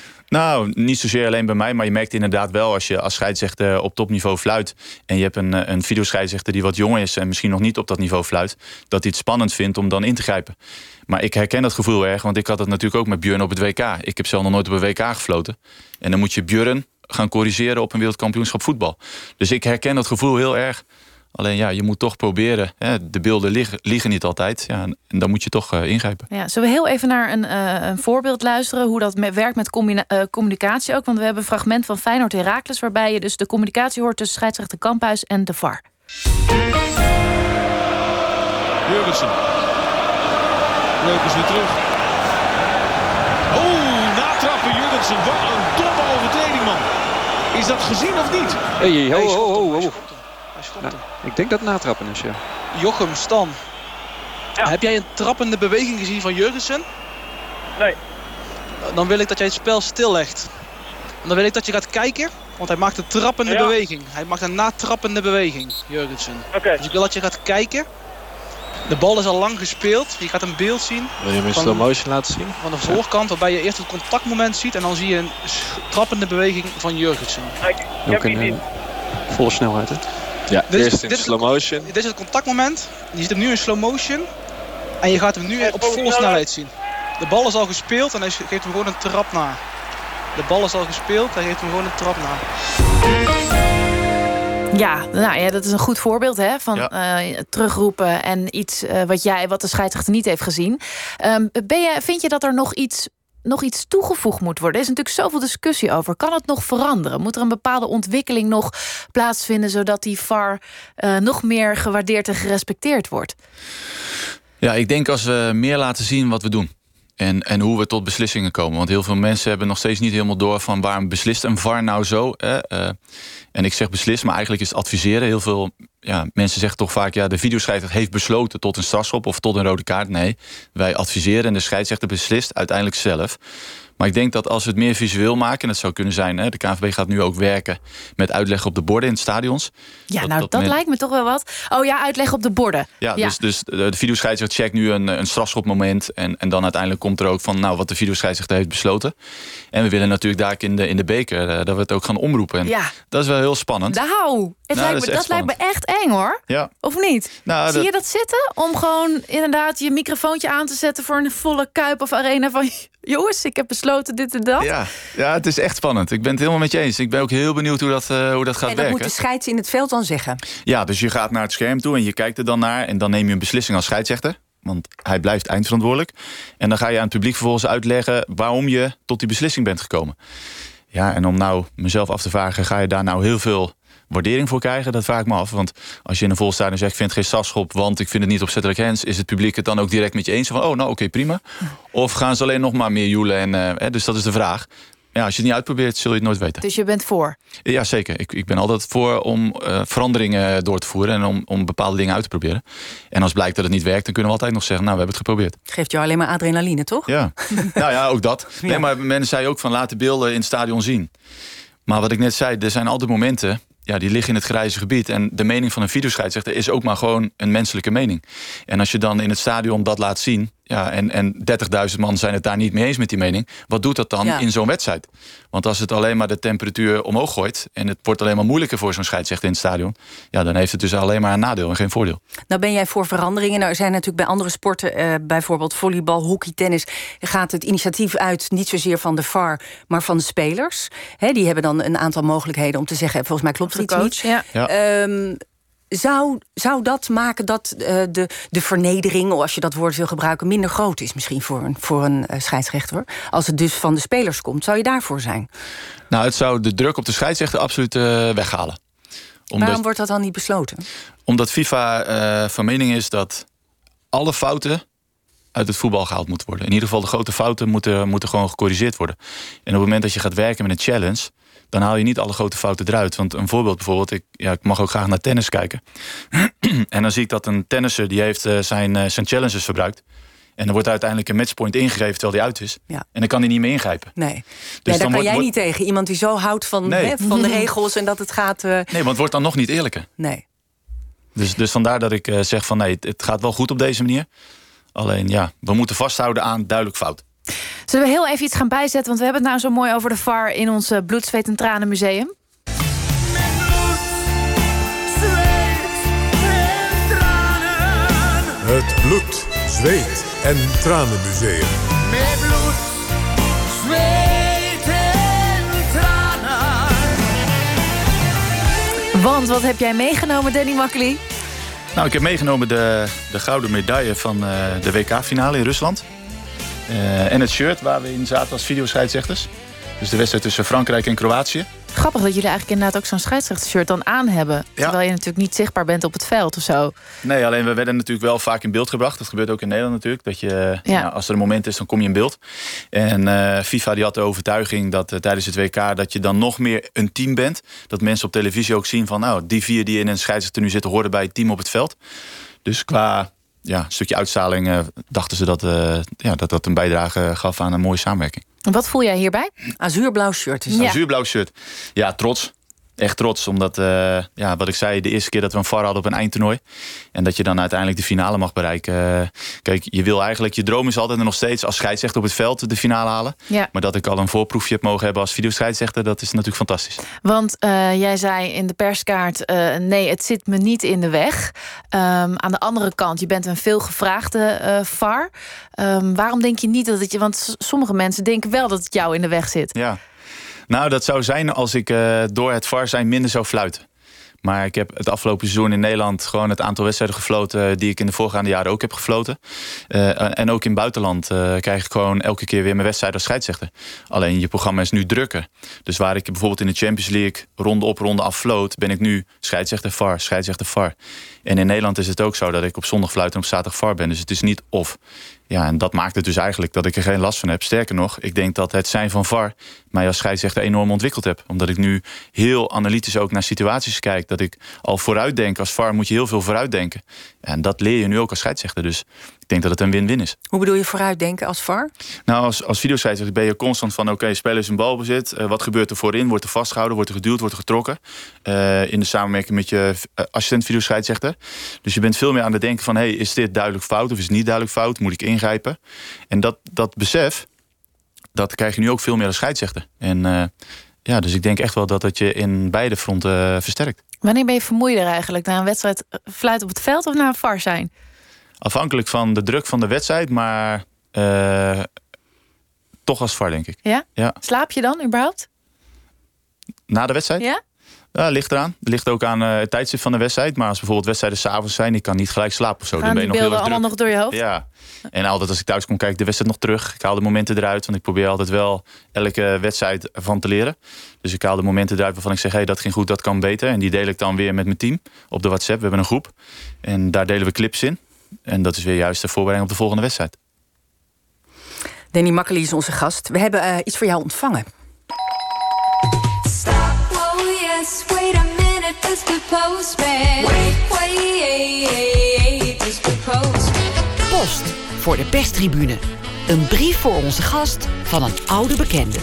Nou, niet zozeer alleen bij mij, maar je merkt inderdaad wel als je als scheidsrechter op topniveau fluit en je hebt een, een videoscheidsrechter die wat jonger is en misschien nog niet op dat niveau fluit, dat hij het spannend vindt om dan in te grijpen. Maar ik herken dat gevoel erg, want ik had het natuurlijk ook met Björn op het W K. Ik heb zelf nog nooit op een W K gefloten. En dan moet je Björn gaan corrigeren op een wereldkampioenschap voetbal. Dus ik herken dat gevoel heel erg. Alleen ja, je moet toch proberen. Hè, de beelden liegen, liegen niet altijd. Ja, en dan moet je toch uh, ingrijpen. Ja, zullen we heel even naar een, uh, een voorbeeld luisteren hoe dat me- werkt met combina- uh, communicatie ook? Want we hebben een fragment van Feyenoord Heracles waarbij je dus de communicatie hoort tussen scheidsrechter Kamphuis en de V A R. Jurgensen. Leukers weer terug. Oeh, natrappen Jurgensen. Wat een domme overtreding, man. Is dat gezien of niet? Hey, ho, ho, ho, ho. Nou, ik denk dat het natrappen is, ja. Jochem, Stan. Ja. Heb jij een trappende beweging gezien van Jurgensen? Nee. Dan wil ik dat jij het spel stillegt. En dan wil ik dat je gaat kijken, want hij maakt een trappende ja. beweging. Hij maakt een natrappende beweging, Jurgensen. Okay. Dus ik wil dat je gaat kijken. De bal is al lang gespeeld. Je gaat een beeld zien. Wil je hem in slow motion laten zien? Van de voorkant, waarbij je eerst het contactmoment ziet. En dan zie je een trappende beweging van Jurgensen. Ik, ik heb niet uh, volle snelheid, hè? Ja, dit eerst is, in dit slow motion. Dit is het contactmoment. Je ziet hem nu in slow motion. En je gaat hem nu op volle snelheid zien. De bal is al gespeeld en hij geeft hem gewoon een trap na. De bal is al gespeeld, hij geeft hem gewoon een trap na. Ja, nou ja, dat is een goed voorbeeld hè, van ja. uh, terugroepen en iets uh, wat, jij, wat de scheidsrechter niet heeft gezien. Um, ben je, vind je dat er nog iets, nog iets toegevoegd moet worden? Er is natuurlijk zoveel discussie over. Kan het nog veranderen? Moet er een bepaalde ontwikkeling nog plaatsvinden zodat die V A R uh, nog meer gewaardeerd en gerespecteerd wordt? Ja, ik denk als we meer laten zien wat we doen. En, en hoe we tot beslissingen komen. Want heel veel mensen hebben nog steeds niet helemaal door van waarom beslist een V A R nou zo. Hè? Uh, en ik zeg beslist, maar eigenlijk is het adviseren. Heel veel ja, mensen zeggen toch vaak, ja, de videoscheidsrechter heeft besloten tot een strafschop of tot een rode kaart. Nee, wij adviseren en de scheidsrechter beslist uiteindelijk zelf. Maar ik denk dat als we het meer visueel maken, en dat zou kunnen zijn, hè, de K N V B gaat nu ook werken met uitleg op de borden in de stadions. Ja, dat, nou dat, dat men... lijkt me toch wel wat. Oh ja, uitleg op de borden. Ja, ja. Dus, dus de videoscheidsrechter checkt nu een, een strafschopmoment. En, en dan uiteindelijk komt er ook van nou, wat de videoscheidsrechter heeft besloten. En we willen natuurlijk daar in de, in de beker uh, dat we het ook gaan omroepen. En ja. Dat is wel heel spannend. Nou, het nou, lijkt me, dat, dat lijkt me echt eng hoor. Ja. Of niet? Nou, Zie dat... je dat zitten? Om gewoon inderdaad je microfoontje aan te zetten voor een volle Kuip of arena van... Jongens, ik heb besloten dit en dat. Ja, ja, het is echt spannend. Ik ben het helemaal met je eens. Ik ben ook heel benieuwd hoe dat, uh, hoe dat gaat werken. En dat moet de scheids in het veld dan zeggen? Ja, dus je gaat naar het scherm toe en je kijkt er dan naar. En dan neem je een beslissing als scheidsrechter. Want hij blijft eindverantwoordelijk. En dan ga je aan het publiek vervolgens uitleggen waarom je tot die beslissing bent gekomen. Ja, en om nou mezelf af te vragen, ga je daar nou heel veel waardering voor krijgen? Dat vraag ik me af. Want als je in een vol stadion zegt, ik vind het geen strafschop, want ik vind het niet opzettelijk hands, is het publiek het dan ook direct met je eens? Van, oh, nou oké, okay, prima. Of gaan ze alleen nog maar meer joelen? En, uh, dus dat is de vraag. Ja, als je het niet uitprobeert, zul je het nooit weten. Dus je bent voor? Ja, zeker. Ik, ik ben altijd voor om uh, veranderingen door te voeren en om, om bepaalde dingen uit te proberen. En als blijkt dat het niet werkt, dan kunnen we altijd nog zeggen, nou, we hebben het geprobeerd. Het geeft jou alleen maar adrenaline, toch? Ja, nou ja, ook dat. Nee, ja. Maar men zei ook van, laat de beelden in het stadion zien. Maar wat ik net zei, er zijn altijd momenten, ja, die liggen in het grijze gebied. En de mening van een videoscheidsrechter is ook maar gewoon een menselijke mening. En als je dan in het stadion dat laat zien, ja, en, en dertigduizend man zijn het daar niet mee eens met die mening, wat doet dat dan ja. in zo'n wedstrijd? Want als het alleen maar de temperatuur omhoog gooit en het wordt alleen maar moeilijker voor zo'n scheidsrechter in het stadion, ja, dan heeft het dus alleen maar een nadeel en geen voordeel. Nou ben jij voor veranderingen. Nou, er zijn natuurlijk bij andere sporten, uh, bijvoorbeeld volleybal, hockey, tennis, gaat het initiatief uit niet zozeer van de V A R, maar van de spelers. He, die hebben dan een aantal mogelijkheden om te zeggen, volgens mij klopt het iets niet. Ja. Ja. Um, Zou, zou dat maken dat uh, de, de vernedering, als je dat woord wil gebruiken, minder groot is misschien voor een, voor een uh, scheidsrechter? Als het dus van de spelers komt, zou je daarvoor zijn? Nou, het zou de druk op de scheidsrechter absoluut uh, weghalen. Omdat, Waarom wordt dat dan niet besloten? Omdat FIFA uh, van mening is dat alle fouten uit het voetbal gehaald moeten worden. In ieder geval de grote fouten moeten, moeten gewoon gecorrigeerd worden. En op het moment dat je gaat werken met een challenge, dan haal je niet alle grote fouten eruit. Want een voorbeeld bijvoorbeeld, ik, ja, ik mag ook graag naar tennis kijken. En dan zie ik dat een tennisser, die heeft uh, zijn, uh, zijn challenges verbruikt. En er wordt uiteindelijk een matchpoint ingegeven terwijl die uit is. Ja. En dan kan hij niet meer ingrijpen. Nee, dus nee daar kan wordt, jij niet tegen. Iemand die zo houdt van, nee. hè, van de regels en dat het gaat... Uh... Nee, want het wordt dan nog niet eerlijker. Nee. Dus, dus vandaar dat ik uh, zeg van nee, het, het gaat wel goed op deze manier. Alleen ja, we moeten vasthouden aan duidelijk fout. Zullen we heel even iets gaan bijzetten? Want we hebben het nou zo mooi over de V A R in ons Bloed, Zweet en Tranen Museum. Het Bloed, Zweet en Tranen Museum. Met bloed, zweet en tranen. Want wat heb jij meegenomen, Danny Makkely? Nou, ik heb meegenomen de, de gouden medaille van uh, de W K-finale in Rusland. Uh, en het shirt waar we in zaten als videoscheidsrechters. Dus de wedstrijd tussen Frankrijk en Kroatië. Grappig dat jullie eigenlijk inderdaad ook zo'n scheidsrechtershirt dan aan hebben. Terwijl ja. je natuurlijk niet zichtbaar bent op het veld of zo. Nee, alleen we werden natuurlijk wel vaak in beeld gebracht. Dat gebeurt ook in Nederland natuurlijk. Dat je, ja. nou, als er een moment is, dan kom je in beeld. En uh, FIFA die had de overtuiging dat uh, tijdens het W K dat je dan nog meer een team bent. Dat mensen op televisie ook zien van, nou, die vier die in een scheidsrechter nu zitten, horen bij het team op het veld. Dus qua ja, een stukje uitstraling uh, dachten ze dat, uh, ja, dat dat een bijdrage gaf aan een mooie samenwerking. Wat voel jij hierbij? Azuurblauw shirt is dat. Ja. Azuurblauw shirt. Ja, trots. Echt trots, omdat, uh, ja, wat ik zei, de eerste keer dat we een V A R hadden op een eindtoernooi. En dat je dan uiteindelijk de finale mag bereiken. Uh, kijk, je wil eigenlijk, je droom is altijd en nog steeds als scheidsrechter op het veld de finale halen. Ja. Maar dat ik al een voorproefje heb mogen hebben als videoscheidsrechter, dat is natuurlijk fantastisch. Want uh, jij zei in de perskaart, uh, nee, het zit me niet in de weg. Um, aan de andere kant, je bent een veelgevraagde uh, V A R. Um, waarom denk je niet dat het je, want sommige mensen denken wel dat het jou in de weg zit. Ja. Nou, dat zou zijn als ik uh, door het V A R zijn minder zou fluiten. Maar ik heb het afgelopen seizoen in Nederland gewoon het aantal wedstrijden gefloten die ik in de voorgaande jaren ook heb gefloten. Uh, en ook in het buitenland uh, krijg ik gewoon elke keer weer mijn wedstrijd als scheidsrechter. Alleen je programma is nu drukker. Dus waar ik bijvoorbeeld in de Champions League ronde op ronde af floot, ben ik nu scheidsrechter V A R, scheidsrechter V A R. En in Nederland is het ook zo dat ik op zondag fluit en op zaterdag V A R ben. Dus het is niet of. Ja, en dat maakt het dus eigenlijk dat ik er geen last van heb. Sterker nog, ik denk dat het zijn van V A R mij als scheidsrechter enorm ontwikkeld heb. Omdat ik nu heel analytisch ook naar situaties kijk. Dat ik al vooruit denk. Als V A R moet je heel veel vooruitdenken. En dat leer je nu ook als scheidsrechter. Dus ik denk dat het een win-win is. Hoe bedoel je vooruitdenken als V A R? Nou, als, als videoscheidsrechter ben je constant van... oké, okay, speler is een balbezit. Uh, wat gebeurt er voorin? Wordt er vastgehouden? Wordt er geduwd? Wordt er getrokken? Uh, in de samenwerking met je uh, assistent videoscheidsrechter. Dus je bent veel meer aan het denken van... hey, is dit duidelijk fout of is het niet duidelijk fout? Moet ik ingrijpen? En dat, dat besef, dat krijg je nu ook veel meer als scheidsrechter. En uh, ja, dus ik denk echt wel dat het je in beide fronten uh, versterkt. Wanneer ben je vermoeider eigenlijk? Na een wedstrijd fluit op het veld of na een V A R zijn? Afhankelijk van de druk van de wedstrijd, maar uh, toch als V A R, denk ik. Ja? Ja. Slaap je dan überhaupt? Na de wedstrijd? Ja? Ja, ligt eraan. Het ligt ook aan uh, het tijdstip van de wedstrijd. Maar als bijvoorbeeld wedstrijden 's avonds zijn, ik kan niet gelijk slapen of zo. Gaan Dan ben je die nog beelden heel erg allemaal druk. nog door je hoofd? Ja. En altijd als ik thuis kom, kijk ik de wedstrijd nog terug. Ik haal de momenten eruit, want ik probeer altijd wel elke wedstrijd van te leren. Dus ik haal de momenten eruit waarvan ik zeg, hé, hey, dat ging goed, dat kan beter. En die deel ik dan weer met mijn team op de WhatsApp. We hebben een groep. En daar delen we clips in. En dat is weer juist de voorbereiding op de volgende wedstrijd. Danny Makkely is onze gast. We hebben uh, iets voor jou ontvangen. Stop, oh yes, wait a minute, it's the postman. Wait, wait, it's the postman. Post voor de perstribune. Een brief voor onze gast van een oude bekende.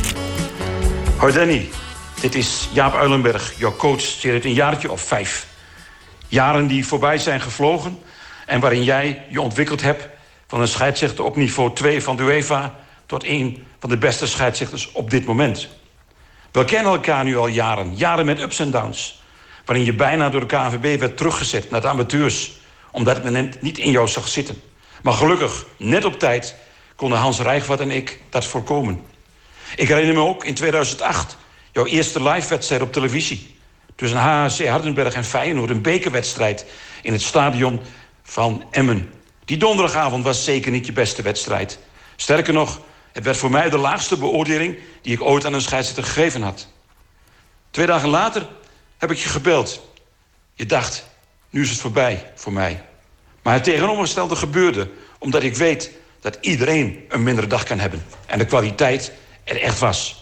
Hoi Danny, dit is Jaap Uilenberg, jouw coach sinds een jaartje of vijf. Jaren die voorbij zijn gevlogen en waarin jij je ontwikkeld hebt van een scheidsrechter op niveau twee van de UEFA tot een van de beste scheidsrechters op dit moment. We kennen elkaar nu al jaren, jaren met ups en downs, waarin je bijna door de K N V B werd teruggezet naar de amateurs, omdat het niet in jou zag zitten. Maar gelukkig, net op tijd, konden Hans Rijgwart en ik dat voorkomen. Ik herinner me ook in tweeduizend acht jouw eerste live-wedstrijd op televisie. Tussen H H C Hardenberg en Feyenoord, een bekerwedstrijd in het stadion van Emmen. Die donderdagavond was zeker niet je beste wedstrijd. Sterker nog, het werd voor mij de laagste beoordeling die ik ooit aan een scheidsrechter gegeven had. Twee dagen later heb ik je gebeld. Je dacht, nu is het voorbij voor mij. Maar het tegenovergestelde gebeurde, omdat ik weet dat iedereen een mindere dag kan hebben. En de kwaliteit er echt was.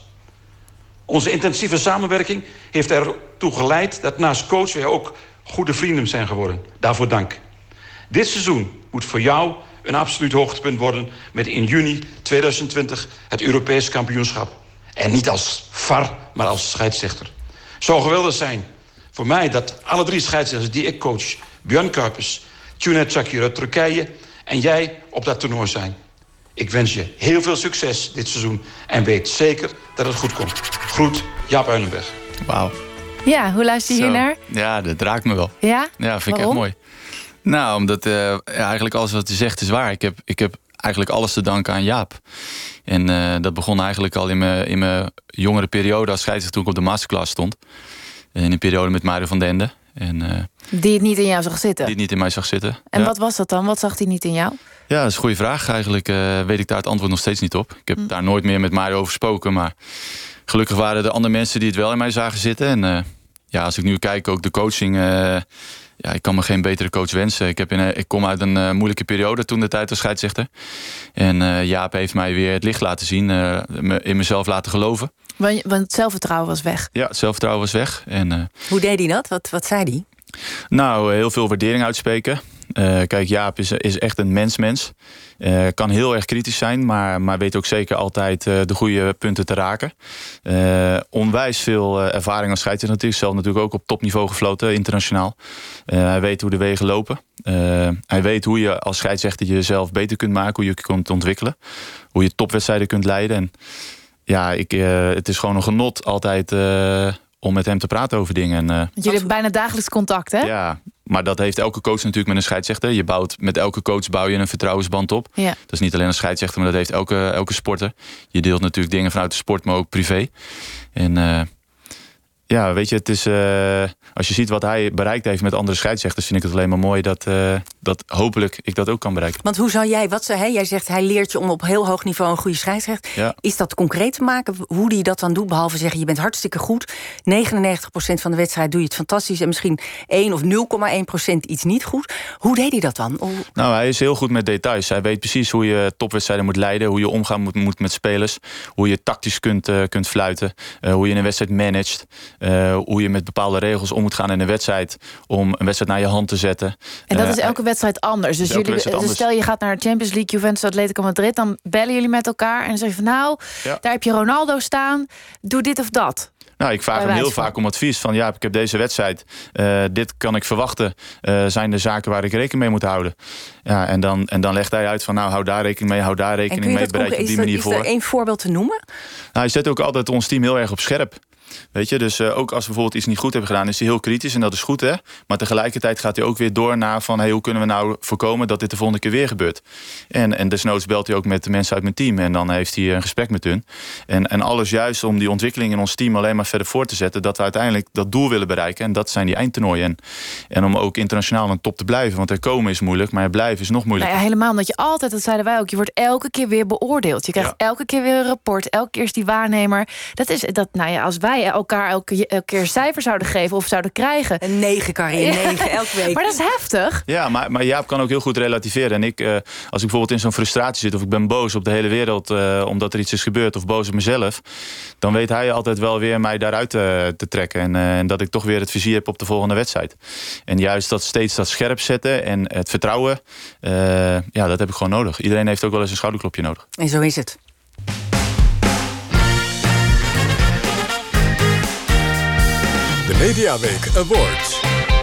Onze intensieve samenwerking heeft ertoe geleid dat naast coach wij ook goede vrienden zijn geworden. Daarvoor dank. Dit seizoen moet voor jou een absoluut hoogtepunt worden met in juni tweeduizend twintig het Europees kampioenschap. En niet als V A R, maar als scheidsrechter. Het zou geweldig zijn voor mij dat alle drie scheidsrechters die ik coach, Björn Kuipers, Cüneyt Çakır uit Turkije en jij op dat toernooi zijn. Ik wens je heel veel succes dit seizoen en weet zeker dat het goed komt. Groet, Jaap Uilenberg. Wauw. Ja, hoe luister je hier naar? Ja, dat raakt me wel. Ja? Ja, vind ik Waarom? echt mooi. Nou, omdat uh, ja, eigenlijk alles wat hij zegt is waar. Ik heb, ik heb eigenlijk alles te danken aan Jaap. En uh, dat begon eigenlijk al in mijn, in mijn jongere periode als scheidsrechter toen ik op de masterclass stond. In een periode met Mario van den Ende. En, uh, die het niet in jou zag zitten? Die het niet in mij zag zitten. En ja. wat was dat dan? Wat zag hij niet in jou? Ja, dat is een goede vraag. Eigenlijk uh, weet ik daar het antwoord nog steeds niet op. Ik heb hm. daar nooit meer met Mario over gesproken. Maar gelukkig waren er andere mensen die het wel in mij zagen zitten. En uh, ja, als ik nu kijk, ook de coaching... Uh, ja, ik kan me geen betere coach wensen. Ik, heb in, uh, ik kom uit een uh, moeilijke periode toen de tijd als scheidsrechter. En uh, Jaap heeft mij weer het licht laten zien. Uh, me, in mezelf laten geloven. Want, want het zelfvertrouwen was weg. Ja, het zelfvertrouwen was weg. En, uh, Hoe deed hij dat? Wat, wat zei hij? Nou, heel veel waardering uitspreken. Uh, kijk, Jaap is, is echt een mens-mens. Uh, kan heel erg kritisch zijn, maar, maar weet ook zeker altijd uh, de goede punten te raken. Uh, onwijs veel uh, ervaring als scheidsrechter natuurlijk. Zelf natuurlijk ook op topniveau gefloten, internationaal. Uh, hij weet hoe de wegen lopen. Uh, hij weet hoe je als scheidsrechter jezelf beter kunt maken. Hoe je je kunt ontwikkelen. Hoe je topwedstrijden kunt leiden. En ja, ik, uh, het is gewoon een genot altijd... Uh, om met hem te praten over dingen. En, uh, Want jullie hebben bijna dagelijks contact, hè? Ja, maar dat heeft elke coach natuurlijk met een scheidsrechter. Je bouwt, met elke coach bouw je een vertrouwensband op. Ja. Dat is niet alleen een scheidsrechter, maar dat heeft elke, elke sporter. Je deelt natuurlijk dingen vanuit de sport, maar ook privé. En uh, Ja, weet je, het is, uh, als je ziet wat hij bereikt heeft met andere scheidsrechters, vind ik het alleen maar mooi dat, uh, dat hopelijk ik dat ook kan bereiken. Want hoe zou jij, wat zei hij? Jij zegt hij leert je om op heel hoog niveau een goede scheidsrechter. Ja. Is dat concreet te maken? Hoe die dat dan doet, behalve zeggen je bent hartstikke goed. negenennegentig procent van de wedstrijd doe je het fantastisch en misschien één of nul komma één procent iets niet goed. Hoe deed hij dat dan? Hoe... Nou, hij is heel goed met details. Hij weet precies hoe je topwedstrijden moet leiden, hoe je omgaan moet, moet met spelers, hoe je tactisch kunt, uh, kunt fluiten, uh, hoe je een wedstrijd managt. Uh, hoe je met bepaalde regels om moet gaan in een wedstrijd om een wedstrijd naar je hand te zetten. En dat uh, is elke wedstrijd anders. Dus, jullie, wedstrijd dus anders. stel je gaat naar Champions League, Juventus, Atletico Madrid, dan bellen jullie met elkaar en zeggen van nou, ja. daar heb je Ronaldo staan, doe dit of dat. Nou, ik vraag hem heel van. vaak om advies van ja, ik heb deze wedstrijd, uh, dit kan ik verwachten. Uh, zijn de zaken waar ik rekening mee moet houden? Ja, en dan, en dan legt hij uit van nou, hou daar rekening mee, hou daar rekening mee, bereid je op die manier voor. Is er één voorbeeld te noemen? Nou, hij zet ook altijd ons team heel erg op scherp. Weet je, dus uh, ook als we bijvoorbeeld iets niet goed hebben gedaan, is hij heel kritisch en dat is goed, hè. Maar tegelijkertijd gaat hij ook weer door naar van hey, hoe kunnen we nou voorkomen dat dit de volgende keer weer gebeurt? En, en desnoods belt hij ook met de mensen uit mijn team en dan heeft hij een gesprek met hun. En, en alles juist om die ontwikkeling in ons team alleen maar verder voor te zetten, dat we uiteindelijk dat doel willen bereiken. En dat zijn die eindtoernooien. En, en om ook internationaal aan top te blijven. Want er komen is moeilijk, maar er blijven is nog moeilijker. Nou ja, helemaal, omdat je altijd, dat zeiden wij ook, je wordt elke keer weer beoordeeld. Je krijgt ja. elke keer weer een rapport, elke keer is die waarnemer. Dat is dat, nou ja, als wij elkaar elke, elke keer cijfer zouden geven of zouden krijgen. Een negen, Karin, een negen elke week. Maar dat is heftig. Ja, maar, maar Jaap kan ook heel goed relativeren. En ik, uh, als ik bijvoorbeeld in zo'n frustratie zit of ik ben boos op de hele wereld uh, omdat er iets is gebeurd of boos op mezelf, dan weet hij altijd wel weer mij daaruit uh, te trekken. En, uh, en dat ik toch weer het vizier heb op de volgende wedstrijd. En juist dat steeds dat scherp zetten en het vertrouwen, uh, ja, dat heb ik gewoon nodig. Iedereen heeft ook wel eens een schouderklopje nodig. En zo is het. De Mediaweek Awards.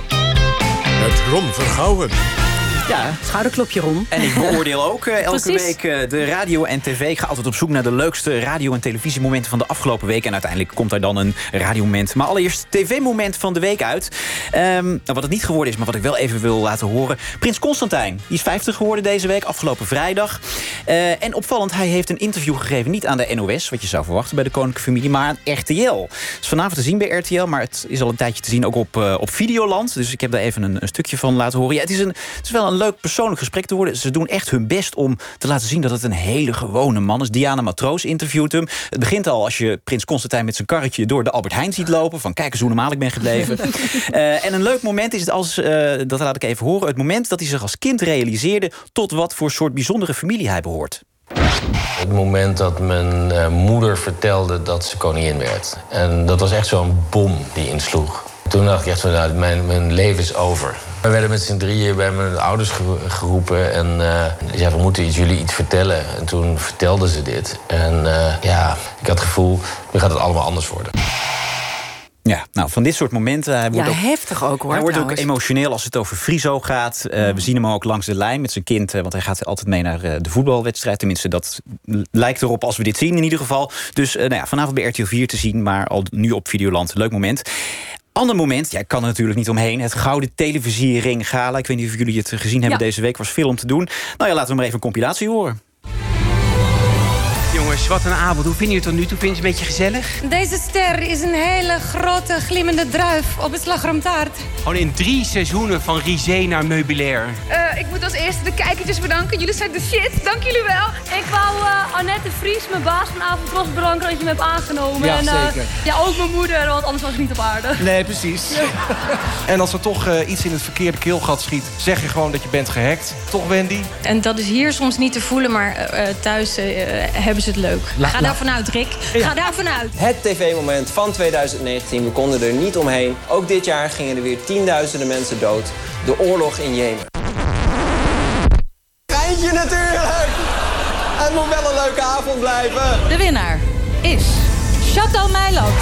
Met Ron Vergouwen. Ja, schouderklopje, Ron. En ik beoordeel ook uh, elke Precies. week uh, de radio en tv. Ik ga altijd op zoek naar de leukste radio- en televisiemomenten van de afgelopen week. En uiteindelijk komt daar dan een radiomoment. Maar allereerst tv-moment van de week uit. Um, wat het niet geworden is, maar wat ik wel even wil laten horen. Prins Constantijn, die is vijftig geworden deze week, afgelopen vrijdag. Uh, en opvallend, hij heeft een interview gegeven. Niet aan de N O S, wat je zou verwachten bij de koninklijke familie, maar aan R T L. Het is vanavond te zien bij R T L, maar het is al een tijdje te zien ook op, uh, op Videoland. Dus ik heb daar even een, een stukje van laten horen. Ja, het is, een, het is wel een een leuk persoonlijk gesprek te worden. Ze doen echt hun best om te laten zien dat het een hele gewone man is. Diana Matroos interviewt hem. Het begint al als je Prins Constantijn met zijn karretje door de Albert Heijn ziet lopen. Van kijk eens hoe normaal ik ben gebleven. uh, en een leuk moment is het als, uh, dat laat ik even horen, het moment dat hij zich als kind realiseerde tot wat voor soort bijzondere familie hij behoort. Het moment dat mijn uh, moeder vertelde dat ze koningin werd. En dat was echt zo'n bom die insloeg. Toen dacht ik echt van, nou, mijn, mijn leven is over. We werden met z'n drieën bij mijn ouders geroepen. En uh, ja, we moeten iets, jullie iets vertellen. En toen vertelden ze dit. En uh, ja, ik had het gevoel, nu gaat het allemaal anders worden. Ja, nou, van dit soort momenten. Hij wordt ja, ook, heftig ook, hoor. Hij wordt trouwens. ook emotioneel als het over Friso gaat. Uh, we zien hem ook langs de lijn met zijn kind. Uh, want hij gaat altijd mee naar uh, de voetbalwedstrijd. Tenminste, dat lijkt erop als we dit zien in ieder geval. Dus uh, nou ja, vanavond bij R T L vier te zien. Maar al nu op Videoland. Leuk moment. Ander moment, ja, ik kan er natuurlijk niet omheen. Het Gouden Televisiering Gala. Ik weet niet of jullie het gezien hebben ja. deze week. Was veel om te doen. Nou ja, laten we maar even een compilatie horen. Jongens, wat een avond. Hoe vind je het tot nu toe? Vind je het een beetje gezellig? Deze ster is een hele grote glimmende druif op het slagroomtaart. Gewoon in drie seizoenen van risé naar meubilair. Uh, ik moet als eerste de kijkertjes bedanken. Jullie zijn de shit. Dank jullie wel. Ik wou uh, Annette Vries, mijn baas vanavond, trots bedanken dat je me hebt aangenomen. Ja, en, uh, zeker. Ja, ook mijn moeder, want anders was ik niet op aarde. Nee, precies. Ja. En als er toch uh, iets in het verkeerde keelgat schiet, zeg je gewoon dat je bent gehackt. Toch, Wendy? En dat is hier soms niet te voelen, maar uh, thuis uh, hebben ze het leuk. La, Ga la. daar vanuit, Rick. Ja. Ga daar vanuit. Het tv-moment van twintig negentien. We konden er niet omheen. Ook dit jaar gingen er weer tienduizenden mensen dood. De oorlog in Jemen. Geintje natuurlijk! Het moet wel een leuke avond blijven. De winnaar is Chateau Meiland.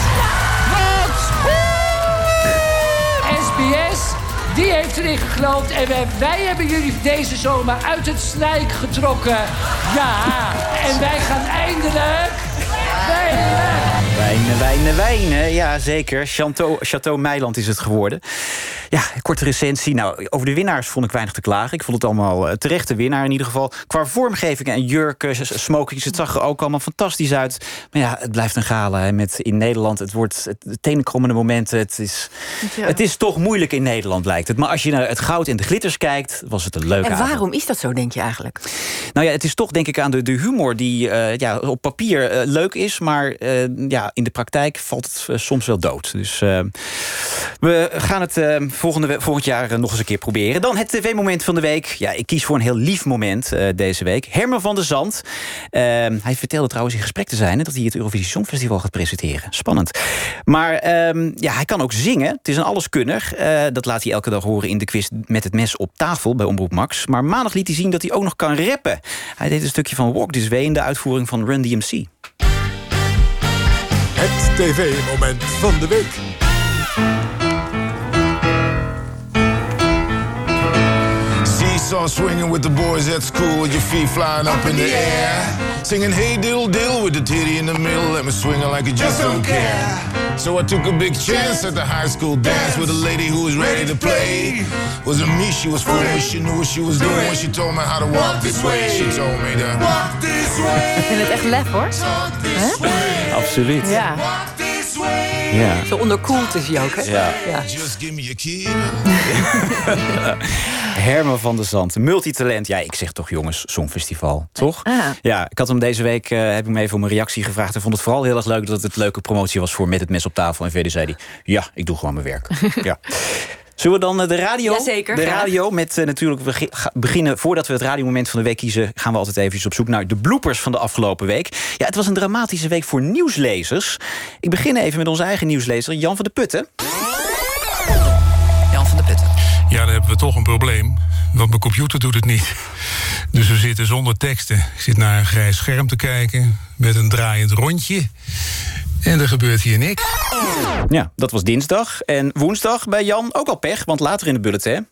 S B S, die heeft erin gegloopt. En wij, wij hebben jullie deze zomer uit het slijk getrokken. Ja, en wij gaan eindelijk wijnen. Wijnen, wijnen, wijnen. Ja, zeker. Chateau, Chateau Meiland is het geworden. Ja, korte recensie. Nou, over de winnaars vond ik weinig te klagen. Ik vond het allemaal uh, terecht de winnaar in ieder geval. Qua vormgeving en jurken, smokings, het zag er ook allemaal fantastisch uit. Maar ja, het blijft een gala. Hè, met in Nederland, het wordt het tenenkrommende momenten. Het is, ja. het is toch moeilijk in Nederland, lijkt het. Maar als je naar het goud en de glitters kijkt, was het een leuke En waarom avond. is dat zo, denk je eigenlijk? Nou ja, het is toch denk ik aan de, de humor die uh, ja, op papier uh, leuk is, maar uh, ja, in de praktijk valt het uh, soms wel dood. Dus uh, we gaan het uh, volgende, volgend jaar uh, nog eens een keer proberen. Dan het tv-moment van de week. Ja, ik kies voor een heel lief moment uh, deze week. Herman van der Zand. Uh, hij vertelde trouwens in gesprek te zijn hè, dat hij het Eurovisie Songfestival gaat presenteren. Spannend. Maar uh, ja, hij kan ook zingen. Het is een alleskunner. Uh, dat laat hij elke dag horen in de quiz Met het mes op tafel bij Omroep Max. Maar maandag liet hij zien dat hij ook nog kan rappen. Hij deed een stukje van Walk This Way in de uitvoering van Run D M C. Het tv-moment van de week. Seesaw swinging with the boys at school, with your feet flying up in the air. Singing hey diddle diddle with the titty in the middle, let me swing it like I just don't care. So I took a big chance at the high school dance with a lady who was ready to play. Wasn't me she was fooling, she knew what she was doing when she told me how to walk this way. She told me to walk this way. Ik vind het echt lef, hoor. Huh? Absoluut. Ja. Ja. Zo onderkoeld is hij ook, hè? Ja. ja. Herman van der Zand, multitalent. Ja, ik zeg toch jongens, Songfestival, toch? Ah. Ja, ik had hem deze week, uh, heb ik hem even om een reactie gevraagd. Hij vond het vooral heel erg leuk dat het leuke promotie was voor Met het mes op tafel. En verder zei hij, ja, ik doe gewoon mijn werk. Ja. Zullen we dan de radio? Jazeker, de graag. radio met uh, natuurlijk we beginnen. Voordat we het radiomoment van de week kiezen, gaan we altijd even op zoek naar de bloopers van de afgelopen week. Ja, het was een dramatische week voor nieuwslezers. Ik begin even met onze eigen nieuwslezer, Jan van de Putten. Jan van de Putten. Ja, dan hebben we toch een probleem. Want mijn computer doet het niet. Dus we zitten zonder teksten. Ik zit naar een grijs scherm te kijken met een draaiend rondje. En er gebeurt hier niks. Ja, dat was dinsdag. En woensdag bij Jan ook al pech, want later in de bulletin.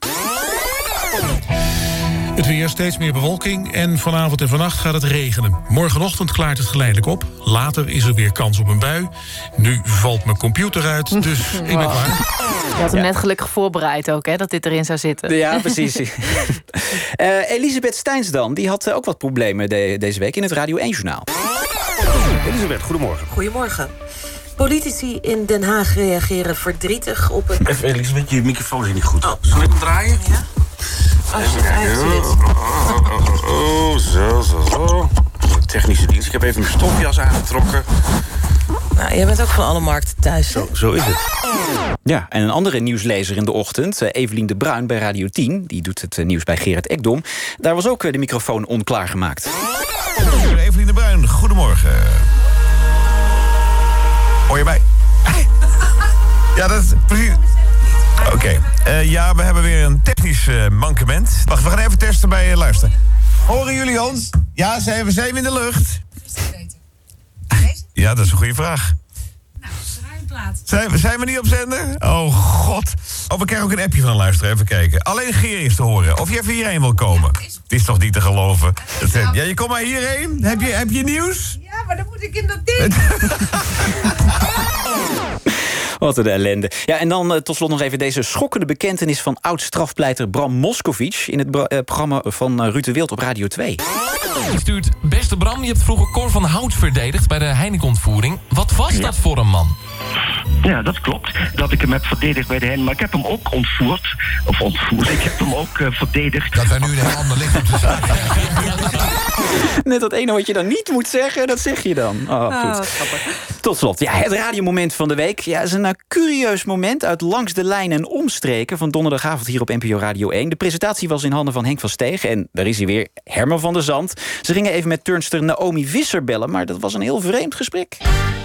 Het weer, steeds meer bewolking en vanavond en vannacht gaat het regenen. Morgenochtend klaart het geleidelijk op. Later is er weer kans op een bui. Nu valt mijn computer uit, dus ik ben klaar. Je had hem ja. net gelukkig voorbereid ook, hè, dat dit erin zou zitten. Ja, precies. uh, Elisabeth Steinsdan, die had uh, ook wat problemen de, deze week in het Radio één-journaal. Elisabeth, goedemorgen. Goedemorgen. Politici in Den Haag reageren verdrietig op een... Even, Elisabeth, je microfoon is niet goed. Oh, zal ik hem draaien? Ja. Even kijken. Oh, oh, oh, oh, zo, zo, zo. Technische dienst. Ik heb even mijn stofjas aangetrokken. Nou, jij bent ook van alle markten thuis. Zo, zo is het. Ja, en een andere nieuwslezer in de ochtend, uh, Evelien de Bruin bij Radio tien... die doet het uh, nieuws bij Gerard Ekdom. Daar was ook uh, de microfoon onklaargemaakt. Evelien de Bruin, goedemorgen. Hoor je bij? Ja, dat is precies... Oké, okay. uh, ja, we hebben weer een technisch uh, mankement. Wacht, we gaan even testen bij uh, luister. Horen jullie ons? Ja, zijn we, zijn we in de lucht? Ja, dat is een goede vraag. Nou, ruimplaat. Zijn we, zijn we niet op zender? Oh, god. Oh, we krijgen ook een appje van een luisteraar. Even kijken. Alleen Geer is te horen. Of je even hierheen wil komen. Ja, is... Het is toch niet te geloven? Dat, uh, ja, je komt maar hierheen. Heb je, heb je nieuws? Ja, maar dan moet ik in dat ding. Wat een ellende. Ja, en dan uh, tot slot nog even deze schokkende bekentenis van oud-strafpleiter Bram Moskowitz in het uh, programma van uh, Ruud de Wild op Radio twee. Je stuurt, beste Bram, je hebt vroeger Cor van Hout verdedigd bij de Heineken-ontvoering. Wat was ja. dat voor een man? Ja, dat klopt. Dat ik hem heb verdedigd bij de Heineken. Maar ik heb hem ook ontvoerd. Of ontvoerd. Ik heb hem ook uh, verdedigd. Dat wij nu een heel ander licht op te zaken. Net dat ene wat je dan niet moet zeggen, dat zeg je dan. Oh, goed. Oh, tot slot, ja, het radiomoment van de week. Ja, is een uh, curieus moment uit Langs de Lijn en Omstreken van donderdagavond hier op N P O Radio één. De presentatie was in handen van Henk van Steeg. En daar is hij weer, Herman van der Zand. Ze gingen even met turnster Naomi Visser bellen, maar dat was een heel vreemd gesprek.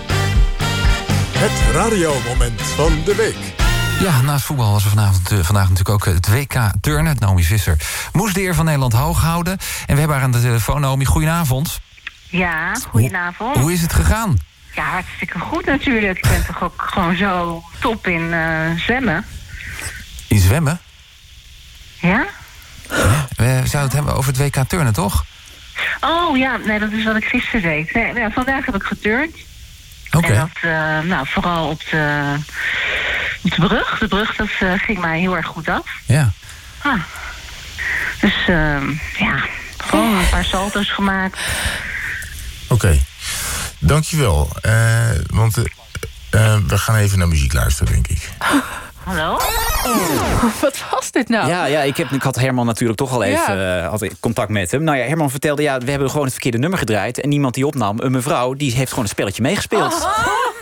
Het radiomoment van de week. Ja, naast voetbal was er vanavond, uh, vandaag natuurlijk ook het W K turnen. Naomi Visser moest de eer van Nederland hoog houden. En we hebben haar aan de telefoon. Naomi, goedenavond. Ja, goedenavond. Hoe, hoe is het gegaan? Ja, hartstikke goed natuurlijk. Ik ben toch ook gewoon zo top in uh, zwemmen. In zwemmen? Ja? ja? We zouden het hebben over het W K turnen, toch? Oh ja, nee, dat is wat ik gisteren deed. Nee, ja, vandaag heb ik geturnd. Oké. Okay. En dat, uh, nou, vooral op de De brug, de brug, dat uh, ging mij heel erg goed af. Ja. Ah. Dus uh, ja, gewoon een paar salto's gemaakt. Oké, okay. Dankjewel. Uh, want uh, uh, we gaan even naar muziek luisteren, denk ik. Hallo? Wat was dit nou? Ja, ja ik, heb, ik had Herman natuurlijk toch al even ja. uh, had ik contact met hem. Nou ja, Herman vertelde, ja, we hebben gewoon het verkeerde nummer gedraaid. En niemand die opnam, een mevrouw, die heeft gewoon een spelletje meegespeeld. Oh.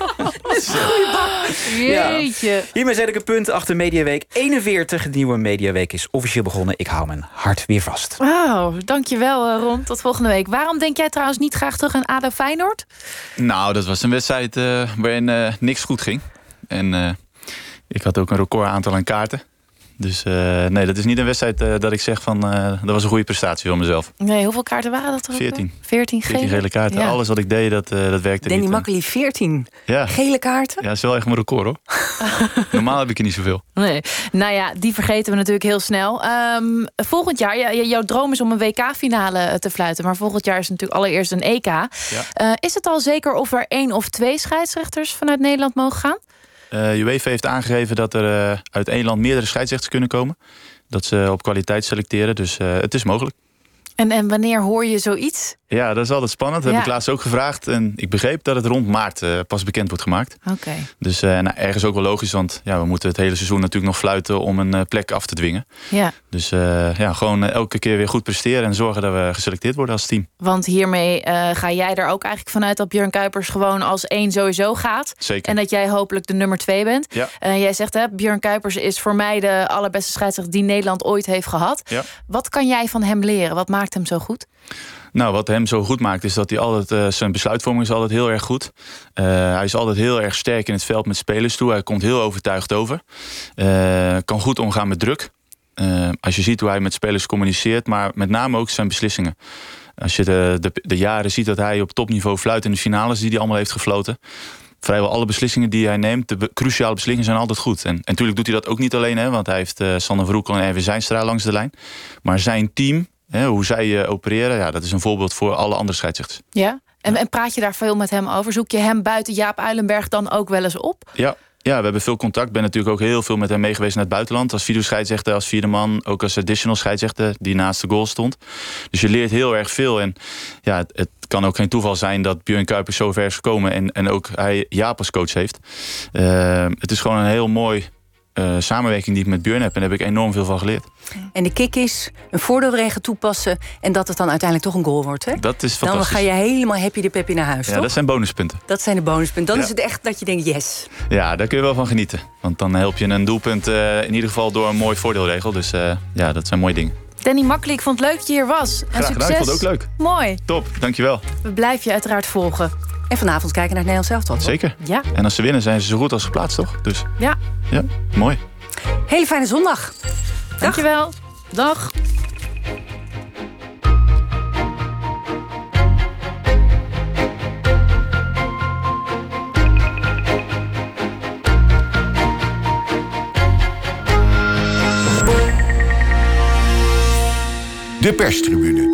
Jeetje. Ja. Hiermee zet ik een punt achter Mediaweek eenenveertig. De nieuwe Mediaweek is officieel begonnen. Ik hou mijn hart weer vast. Wauw, dankjewel Ron. Tot volgende week. Waarom denk jij trouwens niet graag terug aan A D O Feyenoord? Nou, dat was een wedstrijd uh, waarin uh, niks goed ging. En uh, ik had ook een record aantal aan kaarten. Dus uh, nee, dat is niet een wedstrijd uh, dat ik zeg van... Uh, dat was een goede prestatie van mezelf. Nee, hoeveel kaarten waren dat er? Veertien. Veertien gele, gele kaarten. Ja. Alles wat ik deed, dat, uh, dat werkte Danny niet. Makkely, veertien ja. gele kaarten? Ja, dat is wel echt mijn record, hoor. Normaal heb ik er niet zoveel. Nee. Nou ja, die vergeten we natuurlijk heel snel. Um, volgend jaar, ja, jouw droom is om een W K-finale te fluiten. Maar volgend jaar is het natuurlijk allereerst een E K. Ja. Uh, is het al zeker of er één of twee scheidsrechters vanuit Nederland mogen gaan? Uh, UEFA heeft aangegeven dat er uh, uit één land meerdere scheidsrechters kunnen komen. Dat ze op kwaliteit selecteren, dus uh, het is mogelijk. En, en wanneer hoor je zoiets? Ja, dat is altijd spannend. Dat ja. heb ik laatst ook gevraagd. En ik begreep dat het rond maart uh, pas bekend wordt gemaakt. Oké. Okay. Dus uh, nou, ergens ook wel logisch, want ja, we moeten het hele seizoen natuurlijk nog fluiten om een uh, plek af te dwingen. Ja. Dus uh, ja, gewoon uh, elke keer weer goed presteren en zorgen dat we geselecteerd worden als team. Want hiermee uh, ga jij er ook eigenlijk vanuit dat Björn Kuipers gewoon als één sowieso gaat. Zeker. En dat jij hopelijk de nummer twee bent. Ja. Uh, jij zegt, hè, Björn Kuipers is voor mij de allerbeste scheidsrechter die Nederland ooit heeft gehad. Ja. Wat kan jij van hem leren? Wat maakt hem zo goed? Nou, wat hem zo goed maakt is dat hij altijd uh, zijn besluitvorming is altijd heel erg goed. Uh, hij is altijd heel erg sterk in het veld met spelers toe. Hij komt heel overtuigd over. Uh, kan goed omgaan met druk. Uh, als je ziet hoe hij met spelers communiceert, maar met name ook zijn beslissingen. Als je de, de, de jaren ziet dat hij op topniveau fluit in de finales die hij allemaal heeft gefloten. Vrijwel alle beslissingen die hij neemt, de be- cruciale beslissingen zijn altijd goed. En, en natuurlijk doet hij dat ook niet alleen, hè, want hij heeft uh, Sander Verhoekel en Erwin Zijnstra langs de lijn. Maar zijn team, hè, hoe zij uh, opereren, ja, dat is een voorbeeld voor alle andere scheidsrechters. Ja, en, en praat je daar veel met hem over? Zoek je hem buiten Jaap Uilenberg dan ook wel eens op? Ja. Ja, we hebben veel contact. Ik ben natuurlijk ook heel veel met hem meegeweest naar het buitenland. Als videoscheidsrechter, als vierde man. Ook als additional scheidsrechter die naast de goal stond. Dus je leert heel erg veel. En ja, het, het kan ook geen toeval zijn dat Björn Kuipers zo ver is gekomen. En, en ook hij Jaap als coach heeft. Uh, het is gewoon een heel mooi uh, samenwerking die ik met Björn heb. En daar heb ik enorm veel van geleerd. En de kick is een voordeelregel toepassen en dat het dan uiteindelijk toch een goal wordt, hè? Dat is fantastisch. Dan ga je helemaal happy de peppy naar huis, ja, toch? Dat zijn bonuspunten. Dat zijn de bonuspunten. Dan ja. is het echt dat je denkt, yes. Ja, daar kun je wel van genieten. Want dan help je een doelpunt uh, in ieder geval door een mooi voordeelregel. Dus uh, ja, dat zijn mooie dingen. Danny Makkely, ik vond het leuk dat je hier was. En Graag succes. gedaan, ik vond het ook leuk. Mooi. Top, dankjewel. We blijven je uiteraard volgen. En vanavond kijken naar het Nederlands elftal, toch? Zeker. Ja. En als ze winnen zijn ze zo goed als geplaatst, toch? Dus ja, ja, mooi. Hele fijne zondag. Dag. Dankjewel. Dag. De perstribune